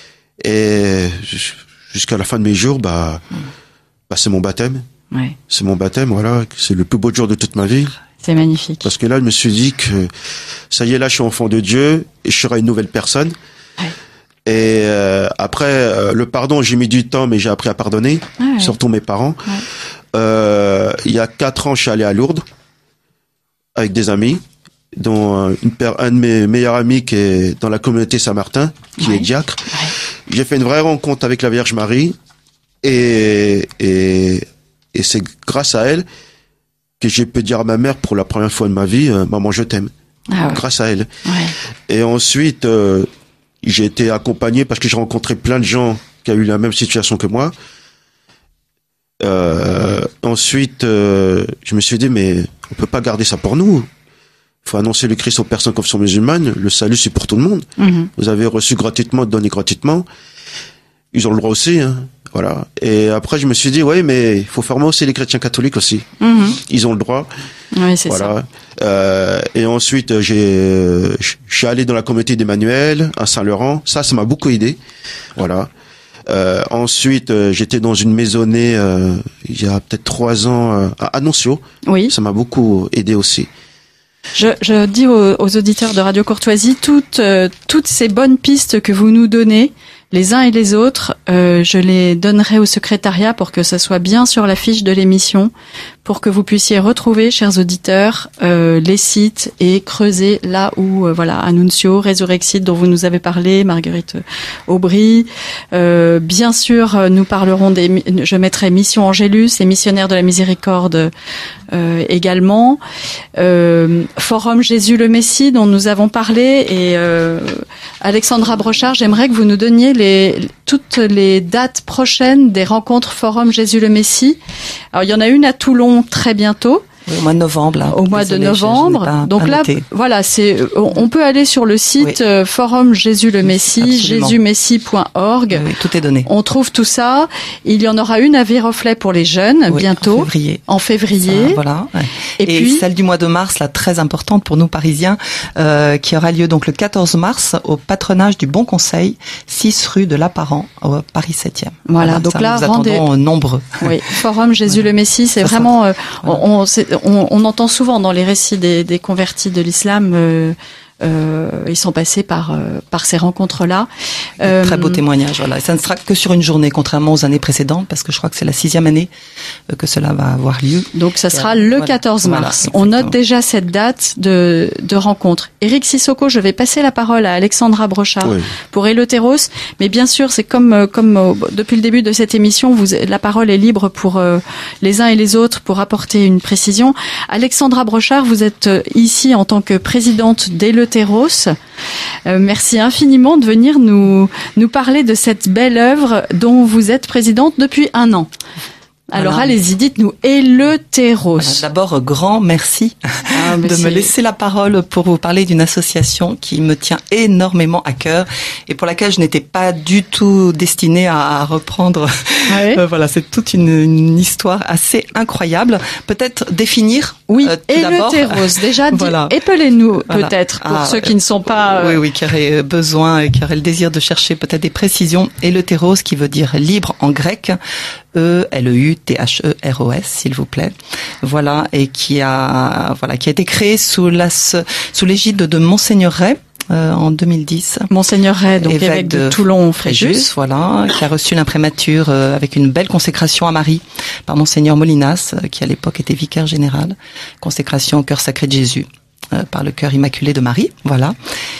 et jusqu'à la fin de mes jours, bah, bah c'est mon baptême. Ouais. C'est mon baptême, voilà, c'est le plus beau jour de toute ma vie. C'est magnifique. Parce que là, je me suis dit que ça y est, là, je suis enfant de Dieu et je serai une nouvelle personne. Ouais. Et euh, après, euh, le pardon, j'ai mis du temps, mais j'ai appris à pardonner, ah ouais. surtout mes parents. Ouais. Euh, il y a quatre ans, je suis allé à Lourdes avec des amis, dont une paire, un de mes meilleurs amis qui est dans la communauté Saint-Martin, qui ouais. est diacre. Ouais. J'ai fait une vraie rencontre avec la Vierge Marie et, et, et c'est grâce à elle que j'ai pu dire à ma mère pour la première fois de ma vie, euh, maman, je t'aime. Ah ouais. Grâce à elle. Ouais. Et ensuite, euh, j'ai été accompagné parce que j'ai rencontré plein de gens qui ont eu la même situation que moi. Euh, ensuite, euh, je me suis dit, mais on peut pas garder ça pour nous. Il faut annoncer le Christ aux personnes confession musulmane. Le salut, c'est pour tout le monde. Mm-hmm. Vous avez reçu gratuitement, donné gratuitement. Ils ont le droit aussi, hein. Voilà. Et après, je me suis dit, ouais, mais il faut former aussi les chrétiens catholiques aussi. Mm-hmm. Ils ont le droit. Oui, c'est voilà. ça. Euh, et ensuite, j'ai, je suis allé dans la communauté d'Emmanuel, à Saint-Laurent. Ça, ça m'a beaucoup aidé. Voilà. Euh, ensuite, euh, j'étais dans une maisonnée, euh, il y a peut-être trois ans, euh, à Annonciaux. Oui. Ça m'a beaucoup aidé aussi. Je, je dis aux, aux auditeurs de Radio Courtoisie, toutes, euh, toutes ces bonnes pistes que vous nous donnez, les uns et les autres, euh, je les donnerai au secrétariat pour que ça soit bien sur la fiche de l'émission, pour que vous puissiez retrouver, chers auditeurs, euh, les sites et creuser là où, euh, voilà, Annunzio, Resurrexit, dont vous nous avez parlé, Marguerite Aubry. Euh, bien sûr, nous parlerons des, je mettrai Mission Angélus, les missionnaires de la miséricorde euh, également. Euh, Forum Jésus le Messie, dont nous avons parlé, et euh, Alexandra Brochard, j'aimerais que vous nous donniez les, toutes les dates prochaines des rencontres Forum Jésus le Messie. Alors, il y en a une à Toulon très bientôt. Oui, au mois de novembre. Là. Au mois Désolée, de novembre. Je, je pas, Donc pas là, noté. voilà, c'est, on, on peut aller sur le site oui. Forum Jésus le Messie, jésus messie point org. Oui, tout est donné. On trouve tout ça. Il y en aura une à Viroflay pour les jeunes, oui, bientôt. En février. En février. Ça, voilà. Ouais. Et, Et puis, celle du mois de mars, là, très importante pour nous Parisiens, euh, qui aura lieu donc le quatorze mars au patronage du Bon Conseil, six rue de l'Apparent, au Paris septième. Voilà. voilà donc ça, là, nous rendez... attendons nombreux. Oui. Forum Jésus ouais. le Messie, c'est ça vraiment, euh, voilà. on, on, on entend souvent dans les récits des, des convertis de l'islam, euh, euh, ils sont passés par euh, par ces rencontres-là. Euh, Très beau témoignage, voilà. Et ça ne sera que sur une journée, contrairement aux années précédentes, parce que je crois que c'est la sixième année que cela va avoir lieu. Donc ça sera le voilà. quatorze mars. Voilà, on note déjà cette date de de rencontre. Éric Sissoko, je vais passer la parole à Alexandra Brochard oui. pour Eleutéros, mais bien sûr, c'est comme comme euh, depuis le début de cette émission, vous la parole est libre pour euh, les uns et les autres pour apporter une précision. Alexandra Brochard, vous êtes ici en tant que présidente d'Eleutéros. Euh, merci infiniment de venir nous nous parler de cette belle œuvre dont vous êtes présidente depuis un an. Alors voilà. Allez-y, dites-nous, Eleutéros. Voilà, d'abord, grand merci ah, de me laisser la parole pour vous parler d'une association qui me tient énormément à cœur et pour laquelle je n'étais pas du tout destinée à reprendre. Oui. Euh, voilà, c'est toute une, une histoire assez incroyable. Peut-être définir. Oui, euh, Eleutéros. Déjà, voilà. Épelez-nous voilà. peut-être pour ah, ceux qui ne sont pas. Euh... Oui, oui, qui auraient besoin et qui auraient le désir de chercher peut-être des précisions. Eleutéros, qui veut dire libre en grec. E L E U T H E R O S, s'il vous plaît. Voilà, et qui a voilà qui a été créé sous la sous l'égide de Monseigneur Ray euh, en deux mille dix. Monseigneur Ray, donc évêque, évêque de, de Toulon Fréjus, voilà, qui a reçu l'imprémature euh, avec une belle consécration à Marie par Monseigneur Molinas, euh, qui à l'époque était vicaire général, consécration au cœur sacré de Jésus euh, par le cœur immaculé de Marie, voilà.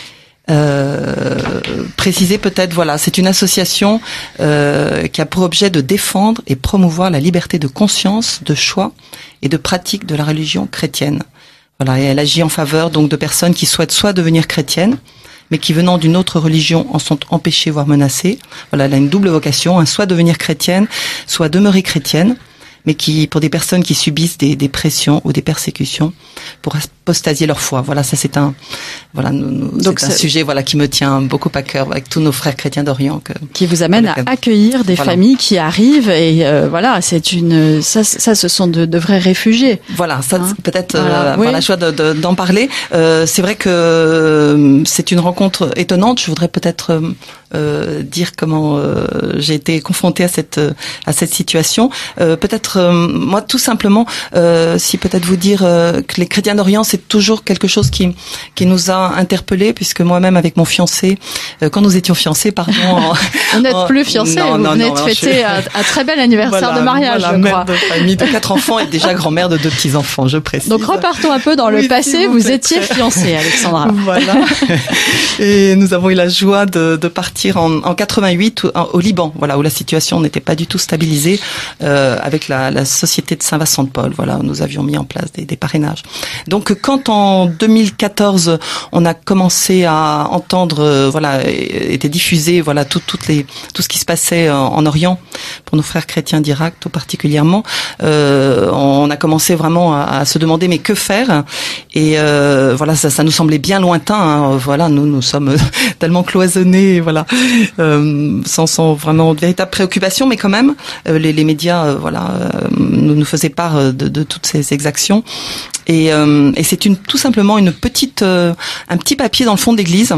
Euh, préciser peut-être, voilà, c'est une association euh, qui a pour objet de défendre et promouvoir la liberté de conscience, de choix et de pratique de la religion chrétienne. Voilà, et elle agit en faveur donc de personnes qui souhaitent soit devenir chrétiennes, mais qui venant d'une autre religion en sont empêchées voire menacées. Voilà, elle a une double vocation, hein, soit devenir chrétienne, soit demeurer chrétienne, mais qui, pour des personnes qui subissent des, des pressions ou des persécutions pour apostasier leur foi. Voilà, ça c'est un, voilà, nous, nous, Donc c'est un sujet, voilà, qui me tient beaucoup à cœur avec tous nos frères chrétiens d'Orient. Que, qui vous amène à accueillir des voilà. familles qui arrivent et euh, voilà, c'est une, ça, ça, ce sont de, de vrais réfugiés. Voilà, ça hein peut-être voilà, euh, oui. la choix de, de, d'en parler. Euh, c'est vrai que euh, c'est une rencontre étonnante. Je voudrais peut-être euh, euh, dire comment euh, j'ai été confrontée à cette à cette situation. Euh, peut-être euh, moi tout simplement, euh, si peut-être vous dire euh, que les chrétiens d'Orient c'est toujours quelque chose qui qui nous a interpellés, puisque moi-même avec mon fiancé, euh, quand nous étions fiancés, pardon, en, vous n'êtes plus fiancé, non, vous non, venez non, de non, fêter un, un très bel anniversaire voilà, de mariage, voilà, je mère crois. De famille de quatre enfants et déjà grand-mère de deux petits enfants, je précise. Donc repartons un peu dans oui, le passé. Vous, vous étiez fiancée, Alexandra. Voilà. Et nous avons eu la joie de, de partir en, en quatre-vingt-huit au Liban, voilà, où la situation n'était pas du tout stabilisée, euh, avec la, la société de Saint-Vincent de Paul. Voilà, où nous avions mis en place des, des parrainages. Donc quand en deux mille quatorze on a commencé à entendre, euh, voilà, était diffusé, voilà, tout, toutes les, tout ce qui se passait en, en Orient pour nos frères chrétiens d'Irak, tout particulièrement, euh, on a commencé vraiment à, à se demander mais que faire. Et euh, voilà, ça, ça nous semblait bien lointain. Hein, voilà, nous, nous sommes tellement cloisonnés, voilà, euh, sans, sans vraiment de véritable préoccupation, mais quand même, euh, les, les médias, euh, voilà, euh, nous, nous faisaient part de, de toutes ces exactions. Et, euh, et c'est une, tout simplement une petite, euh, un petit papier dans le fond d'église.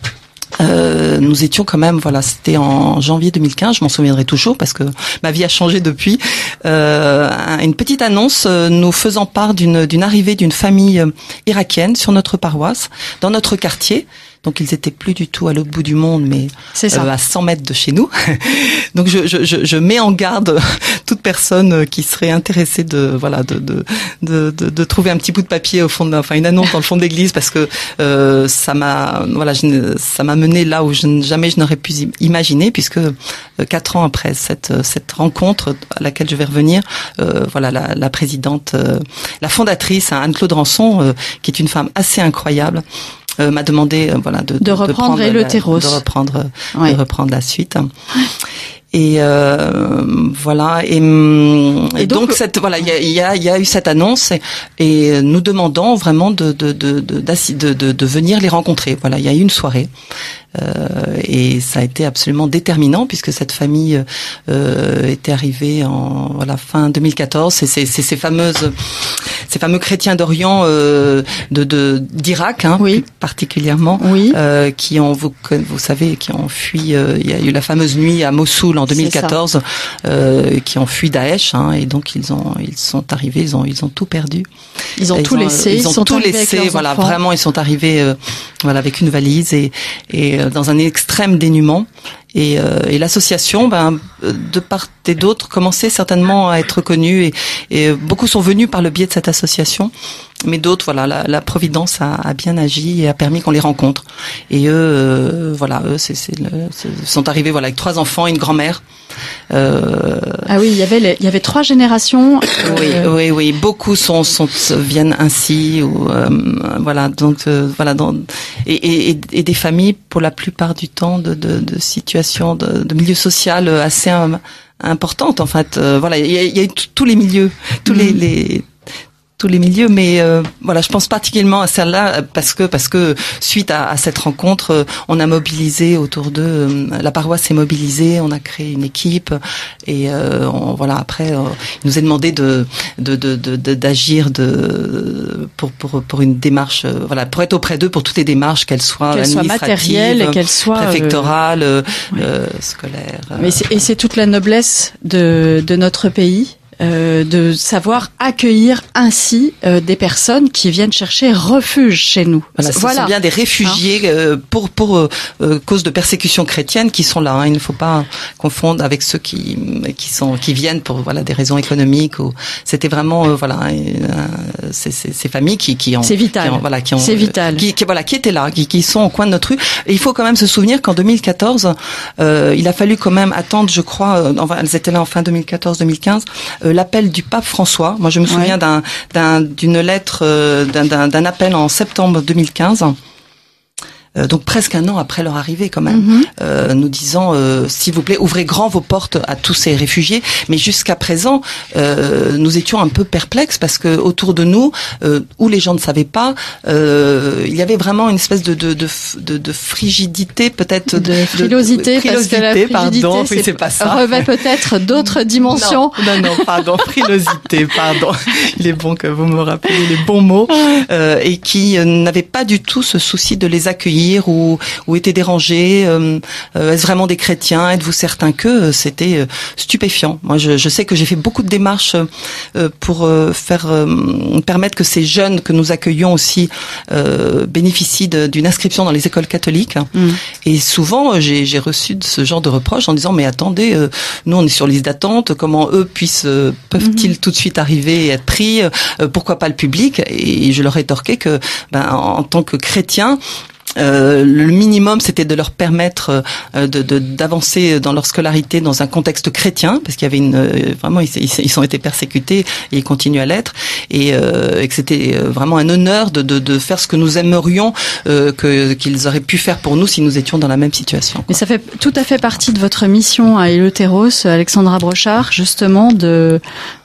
Euh, nous étions quand même, voilà, c'était en janvier deux mille quinze, je m'en souviendrai toujours parce que ma vie a changé depuis. Euh, une petite annonce euh, nous faisant part d'une, d'une arrivée d'une famille irakienne sur notre paroisse, dans notre quartier, Donc ils étaient plus du tout à l'autre bout du monde, mais euh, à cent mètres de chez nous. Donc je, je, je, je mets en garde toute personne qui serait intéressée de voilà de de de, de, de trouver un petit bout de papier au fond de, enfin une annonce dans le fond de l'église, parce que euh, ça m'a voilà je, ça m'a mené là où je, jamais je n'aurais pu imaginer, puisque euh, quatre ans après cette cette rencontre à laquelle je vais revenir, euh, voilà la, la présidente, euh, la fondatrice, hein, Anne-Claude Rançon, euh, qui est une femme assez incroyable, Euh, m'a demandé euh, voilà de, de, de reprendre de Eleutéros, de reprendre ouais. de reprendre la suite. Et euh, voilà et, et, et donc, donc cette voilà il y a il y a il y a eu cette annonce et, et nous demandant vraiment de de de de, de de de venir les rencontrer. Voilà, il y a eu une soirée. Euh, et ça a été absolument déterminant, puisque cette famille euh, était arrivée en voilà fin deux mille quatorze. C'est ces ces fameuses ces fameux chrétiens d'Orient euh, de de d'Irak, hein, oui. particulièrement, oui. euh, qui ont vous vous savez qui ont fui. Euh, il y a eu la fameuse nuit à Mossoul en deux mille quatorze, euh, qui ont fui Daesh, hein, et donc ils ont ils sont arrivés, ils ont ils ont tout perdu. Ils ont ils tout ont, laissé, ils ont ils sont tout laissé. Voilà, enfants. Vraiment, ils sont arrivés euh, voilà avec une valise et et dans un extrême dénuement. Et, euh, et l'association, ben, de part et d'autre, commençait certainement à être connue, et, et beaucoup sont venus par le biais de cette association. Mais d'autres, voilà, la, la Providence a, a bien agi et a permis qu'on les rencontre. Et eux, euh, voilà, eux, c'est, c'est, le, c'est, sont arrivés, voilà, avec trois enfants, et une grand-mère. Euh... Ah oui, il y avait, les, il y avait trois générations. Euh... Oui, oui, oui. Beaucoup sont, sont viennent ainsi, ou euh, voilà, donc euh, voilà, dans, et, et, et des familles pour la plupart du temps de, de, de situations de, de milieu social assez euh, importantes. En fait, euh, voilà, il y a, il y a eu tous les milieux, tous mmh. les, les tous les milieux, mais euh, voilà, je pense particulièrement à celle-là parce que parce que suite à, à cette rencontre, on a mobilisé autour d'eux, la paroisse s'est mobilisée, on a créé une équipe, et euh, on, voilà, après, euh, il nous est demandé de de de, de, de d'agir de pour pour pour une démarche, euh, voilà, pour être auprès d'eux pour toutes les démarches, qu'elles soient qu'elles soient matérielles et qu'elles soient préfectorales, euh, euh, scolaires. Euh, mais c'est, et c'est toute la noblesse de de notre pays. Euh, de savoir accueillir ainsi euh, des personnes qui viennent chercher refuge chez nous. Voilà, ce voilà. sont bien des réfugiés hein euh, pour pour euh, cause de persécution chrétienne qui sont là. Hein. Il ne faut pas confondre avec ceux qui qui sont qui viennent pour voilà des raisons économiques. Ou c'était vraiment euh, voilà euh, ces, ces, ces familles qui qui ont c'est vital. Qui ont, voilà qui ont c'est vital. Qui, qui voilà qui étaient là, qui qui sont au coin de notre rue. Et il faut quand même se souvenir qu'en deux mille quatorze, euh, il a fallu quand même attendre, je crois, enfin, elles étaient là en fin deux mille quatorze deux mille quinze. Euh, l'appel du pape François. Moi, je me souviens ouais. d'un, d'un, d'une lettre, euh, d'un, d'un, d'un appel en septembre deux mille quinze. Euh, donc presque un an après leur arrivée quand même, mm-hmm. euh, nous disant euh, s'il vous plaît ouvrez grand vos portes à tous ces réfugiés. Mais jusqu'à présent, euh, nous étions un peu perplexes parce que autour de nous, euh, où les gens ne savaient pas, euh, il y avait vraiment une espèce de de de, de, de frigidité, peut-être de, de frilosité, de, frilosité, parce que la frigidité, pardon, c'est, oui, c'est pas ça. Revêt peut-être d'autres dimensions. Non, non, non, pardon, frilosité, pardon. Il est bon que vous me rappeliez les bons mots, euh, et qui euh, n'avaient pas du tout ce souci de les accueillir. Ou, ou étaient dérangés, euh, euh, est-ce vraiment des chrétiens, êtes-vous certain que c'était euh, stupéfiant. Moi, je, je sais que j'ai fait beaucoup de démarches euh, pour euh, faire euh, permettre que ces jeunes que nous accueillons aussi euh, bénéficient de, d'une inscription dans les écoles catholiques. Mmh. Et souvent, j'ai, j'ai reçu de ce genre de reproches en disant mais attendez, euh, nous on est sur liste d'attente, comment eux puissent euh, peuvent-ils mmh. tout de suite arriver et être pris, euh, pourquoi pas le public? Et je leur ai rétorqué que ben, en, en tant que chrétien, Euh, le minimum, c'était de leur permettre euh, de, de, d'avancer dans leur scolarité dans un contexte chrétien, parce qu'il y avait une euh, vraiment ils, ils ont été persécutés et ils continuent à l'être, et, euh, et que c'était vraiment un honneur de, de, de faire ce que nous aimerions euh, que qu'ils auraient pu faire pour nous si nous étions dans la même situation. Quoi. Mais ça fait tout à fait partie de votre mission à Eleutéros, Alexandra Brochard, justement de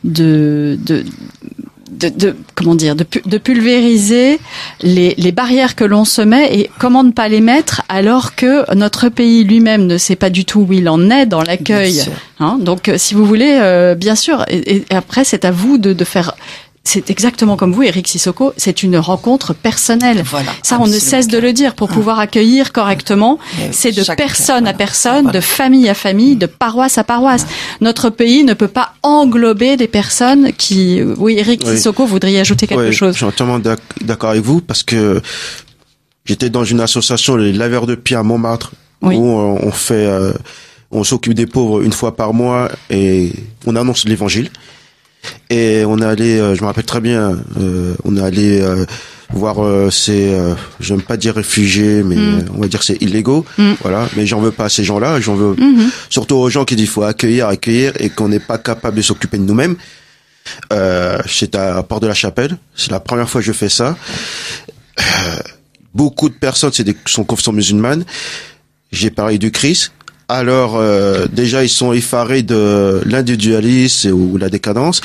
de de De, de comment dire de, de pulvériser les, les barrières que l'on se met, et comment ne pas les mettre alors que notre pays lui-même ne sait pas du tout où il en est dans l'accueil. Hein, donc si vous voulez, euh, bien sûr, et, et après c'est à vous de, de faire. C'est exactement comme vous, Éric Sissoko, c'est une rencontre personnelle. Voilà, ça, on ne cesse de le dire. Pour pouvoir accueillir correctement, oui, c'est de personne à personne, voilà. de famille à famille, de paroisse à paroisse. Voilà. Notre pays ne peut pas englober des personnes qui... Oui, Éric oui. Sissoko, vous voudriez ajouter quelque oui, chose? Je suis entièrement d'accord avec vous, parce que j'étais dans une association, les laveurs de pieds à Montmartre, oui. où euh, on fait, euh, on s'occupe des pauvres une fois par mois et on annonce l'évangile. Et on est allé, euh, je me rappelle très bien, euh, on est allé euh, voir euh, ces, euh, j'aime pas dire réfugiés, mais mm. on va dire c'est illégaux, mm. voilà. Mais j'en veux pas à ces gens-là, j'en veux mm-hmm. surtout aux gens qui disent faut accueillir, accueillir, et qu'on n'est pas capable de s'occuper de nous-mêmes. Euh, c'est à Porte de la Chapelle, c'est la première fois que je fais ça. Euh, beaucoup de personnes, c'est des, sont confession musulmane. J'ai parlé du Christ. Alors euh, déjà ils sont effarés de l'individualisme ou la décadence.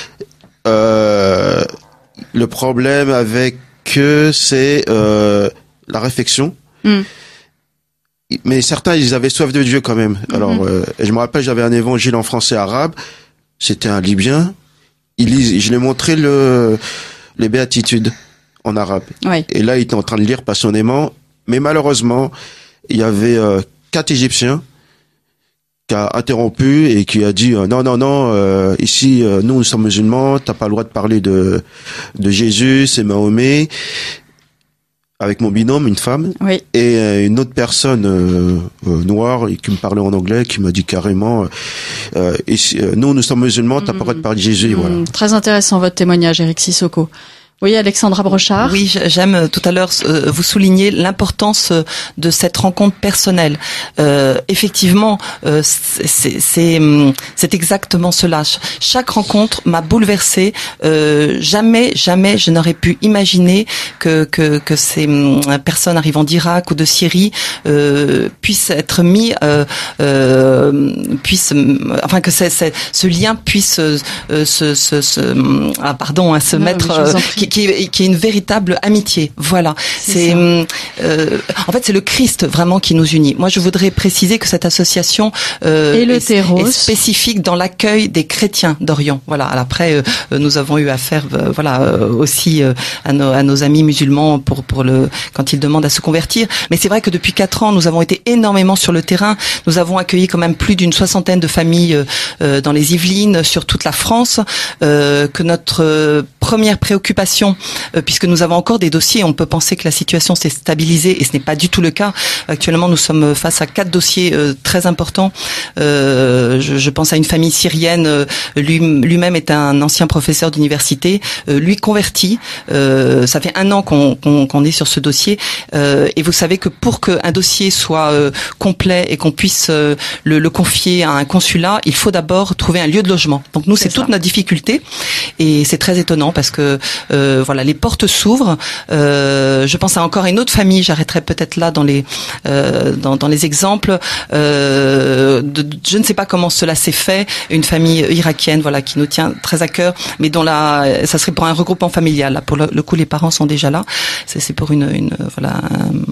Euh, le problème avec eux, c'est euh, la réflexion. Mm. Mais certains, ils avaient soif de Dieu quand même. Mm-hmm. Alors, euh, je me rappelle, j'avais un évangile en français arabe. C'était un Libyen. Il lis, je lui ai montré le les béatitudes en arabe. Oui. Et là, il était en train de lire passionnément. Mais malheureusement, il y avait euh, quatre Égyptiens qui a interrompu et qui a dit euh, non non non euh, ici euh, nous nous sommes musulmans, t'as pas le droit de parler de de Jésus, c'est Mahomet, avec mon binôme, une femme, oui. et euh, une autre personne euh, euh, noire et qui me parlait en anglais, qui m'a dit carrément euh, ici, euh, nous nous sommes musulmans, t'as mmh. pas le droit de parler de Jésus. Mmh. Voilà. Très intéressant votre témoignage, Éric Sissoko. Oui, Alexandra Brochard. Oui, j'aime tout à l'heure euh, vous souligner l'importance de cette rencontre personnelle. Euh, effectivement, euh, c'est, c'est, c'est exactement cela. Chaque rencontre m'a bouleversée. Euh, jamais, jamais, je n'aurais pu imaginer que que, que ces personnes arrivant d'Irak ou de Syrie euh, puissent être mis, euh, euh, puissent, enfin que c'est, c'est, ce lien puisse euh, se, se, se, ah pardon, hein, se non, mettre. Euh, qui est, qui est une véritable amitié. Voilà. C'est, c'est euh, en fait, c'est le Christ vraiment qui nous unit. Moi, je voudrais préciser que cette association euh, est, est spécifique dans l'accueil des chrétiens d'Orient. Voilà. Alors après, euh, nous avons eu affaire, euh, voilà, euh, aussi euh, à, nos, à nos amis musulmans pour pour le quand ils demandent à se convertir. Mais c'est vrai que depuis quatre ans, nous avons été énormément sur le terrain. Nous avons accueilli quand même plus d'une soixantaine de familles euh, dans les Yvelines, sur toute la France. Euh, que notre euh, première préoccupation, euh, puisque nous avons encore des dossiers, on peut penser que la situation s'est stabilisée et ce n'est pas du tout le cas. Actuellement, nous sommes face à quatre dossiers euh, très importants. Euh, je, je pense à une famille syrienne, euh, lui, lui-même est un ancien professeur d'université, euh, lui converti. Euh, ça fait un an qu'on, qu'on, qu'on est sur ce dossier, euh, et vous savez que pour qu'un dossier soit euh, complet et qu'on puisse euh, le, le confier à un consulat, il faut d'abord trouver un lieu de logement. Donc nous, c'est, c'est toute notre difficulté, et c'est très étonnant parce que euh, voilà, les portes s'ouvrent. Euh, je pense à encore une autre famille. J'arrêterai peut-être là dans les euh, dans, dans les exemples. Euh, de, je ne sais pas comment cela s'est fait. Une famille irakienne, voilà, qui nous tient très à cœur, mais dont la, ça serait pour un regroupement familial. Là, pour le, le coup, les parents sont déjà là. C'est, c'est pour une, une voilà.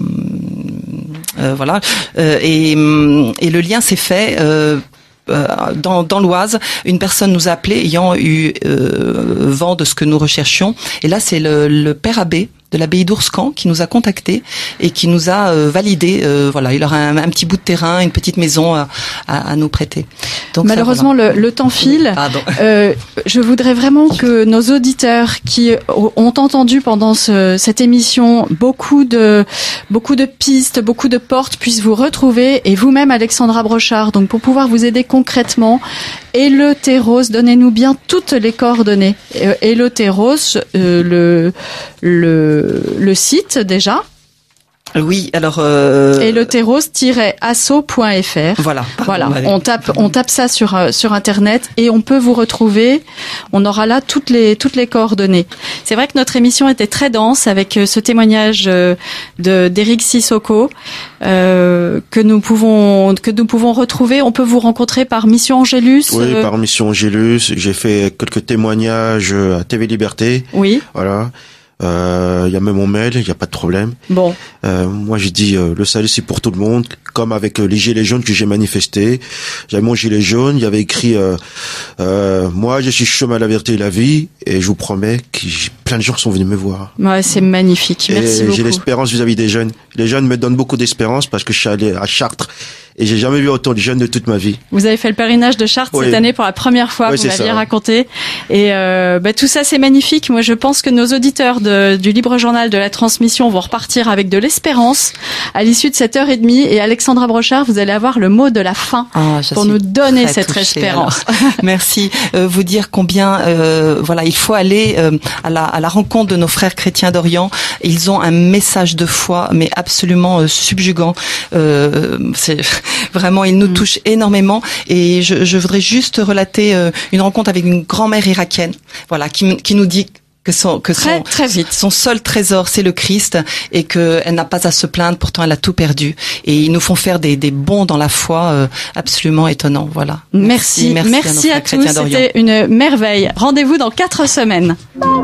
Euh, voilà. Euh, et, et le lien s'est fait. Euh, Dans, dans l'Oise, une personne nous a appelé ayant eu euh, vent de ce que nous recherchions. Et là, c'est le, le père abbé de l'abbaye d'Ourscan qui nous a contactés et qui nous a euh, validé. Euh, voilà, il aura un, un petit bout de terrain, une petite maison à, à, à nous prêter. Donc malheureusement, ça, voilà. le, le temps file. Euh, je voudrais vraiment que nos auditeurs qui ont entendu pendant ce, cette émission beaucoup de beaucoup de pistes, beaucoup de portes puissent vous retrouver, et vous-même, Alexandra Brochard. Donc pour pouvoir vous aider concrètement, Eleutheros, donnez-nous bien toutes les coordonnées. Eleutheros, euh, le le le site déjà. Oui, alors euh... eleutheros tiret asso point f r. Voilà. Voilà, on tape on tape ça sur sur internet et on peut vous retrouver. On aura là toutes les toutes les coordonnées. C'est vrai que notre émission était très dense avec ce témoignage de d'Éric Sissoko euh, que nous pouvons que nous pouvons retrouver. On peut vous rencontrer par Mission Angélus. Oui, euh... par Mission Angélus. J'ai fait quelques témoignages à T V Liberté. Oui. Voilà. Il euh, y a même mon mail, il y a pas de problème. Bon. Euh, moi j'ai dit euh, le salut c'est pour tout le monde. comme avec les gilets jaunes que j'ai manifesté. J'avais mon gilet jaune, il y avait écrit euh, euh, moi je suis chemin, la vérité et la vie, et je vous promets que plein de gens sont venus me voir. Ouais, c'est magnifique. Merci et beaucoup. J'ai l'espérance vis-à-vis des jeunes. Les jeunes me donnent beaucoup d'espérance parce que je suis allé à Chartres et j'ai jamais vu autant de jeunes de toute ma vie. Vous avez fait le pèlerinage de Chartres oui. cette année pour la première fois, oui, vous m'aviez raconté. Et euh, bah, tout ça, c'est magnifique. Moi, je pense que nos auditeurs de, du Libre Journal de la Transmission vont repartir avec de l'espérance à l'issue de cette heure et demie. Et Alexandra Brochard, vous allez avoir le mot de la fin ah, pour nous donner cette touchée, espérance. Merci. Euh, vous dire combien, euh, voilà, il faut aller euh, à, la, à la rencontre de nos frères chrétiens d'Orient. Ils ont un message de foi, mais absolument euh, subjugant. Euh, c'est Vraiment, il nous touche énormément. Et je, je voudrais juste relater euh, une rencontre avec une grand-mère irakienne, voilà, qui, qui nous dit que son que très, son très vite. son seul trésor c'est le Christ et que elle n'a pas à se plaindre. Pourtant, elle a tout perdu. Et ils nous font faire des des bonds dans la foi euh, absolument étonnants. Voilà. Merci, merci, merci à, à tous. C'était une merveille. Rendez-vous dans quatre semaines.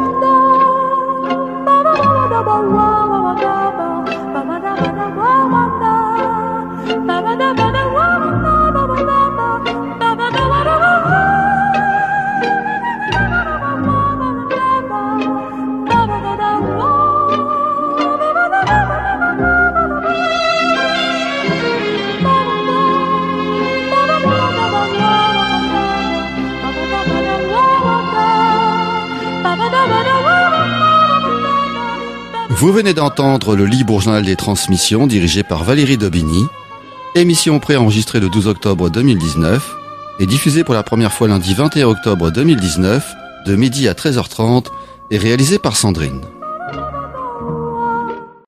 Vous venez d'entendre le Libre Journal des Transmissions dirigé par Valérie Daubigny, émission préenregistrée le douze octobre deux mille dix-neuf et diffusée pour la première fois lundi vingt et un octobre deux mille dix-neuf de midi à treize heures trente et réalisée par Sandrine.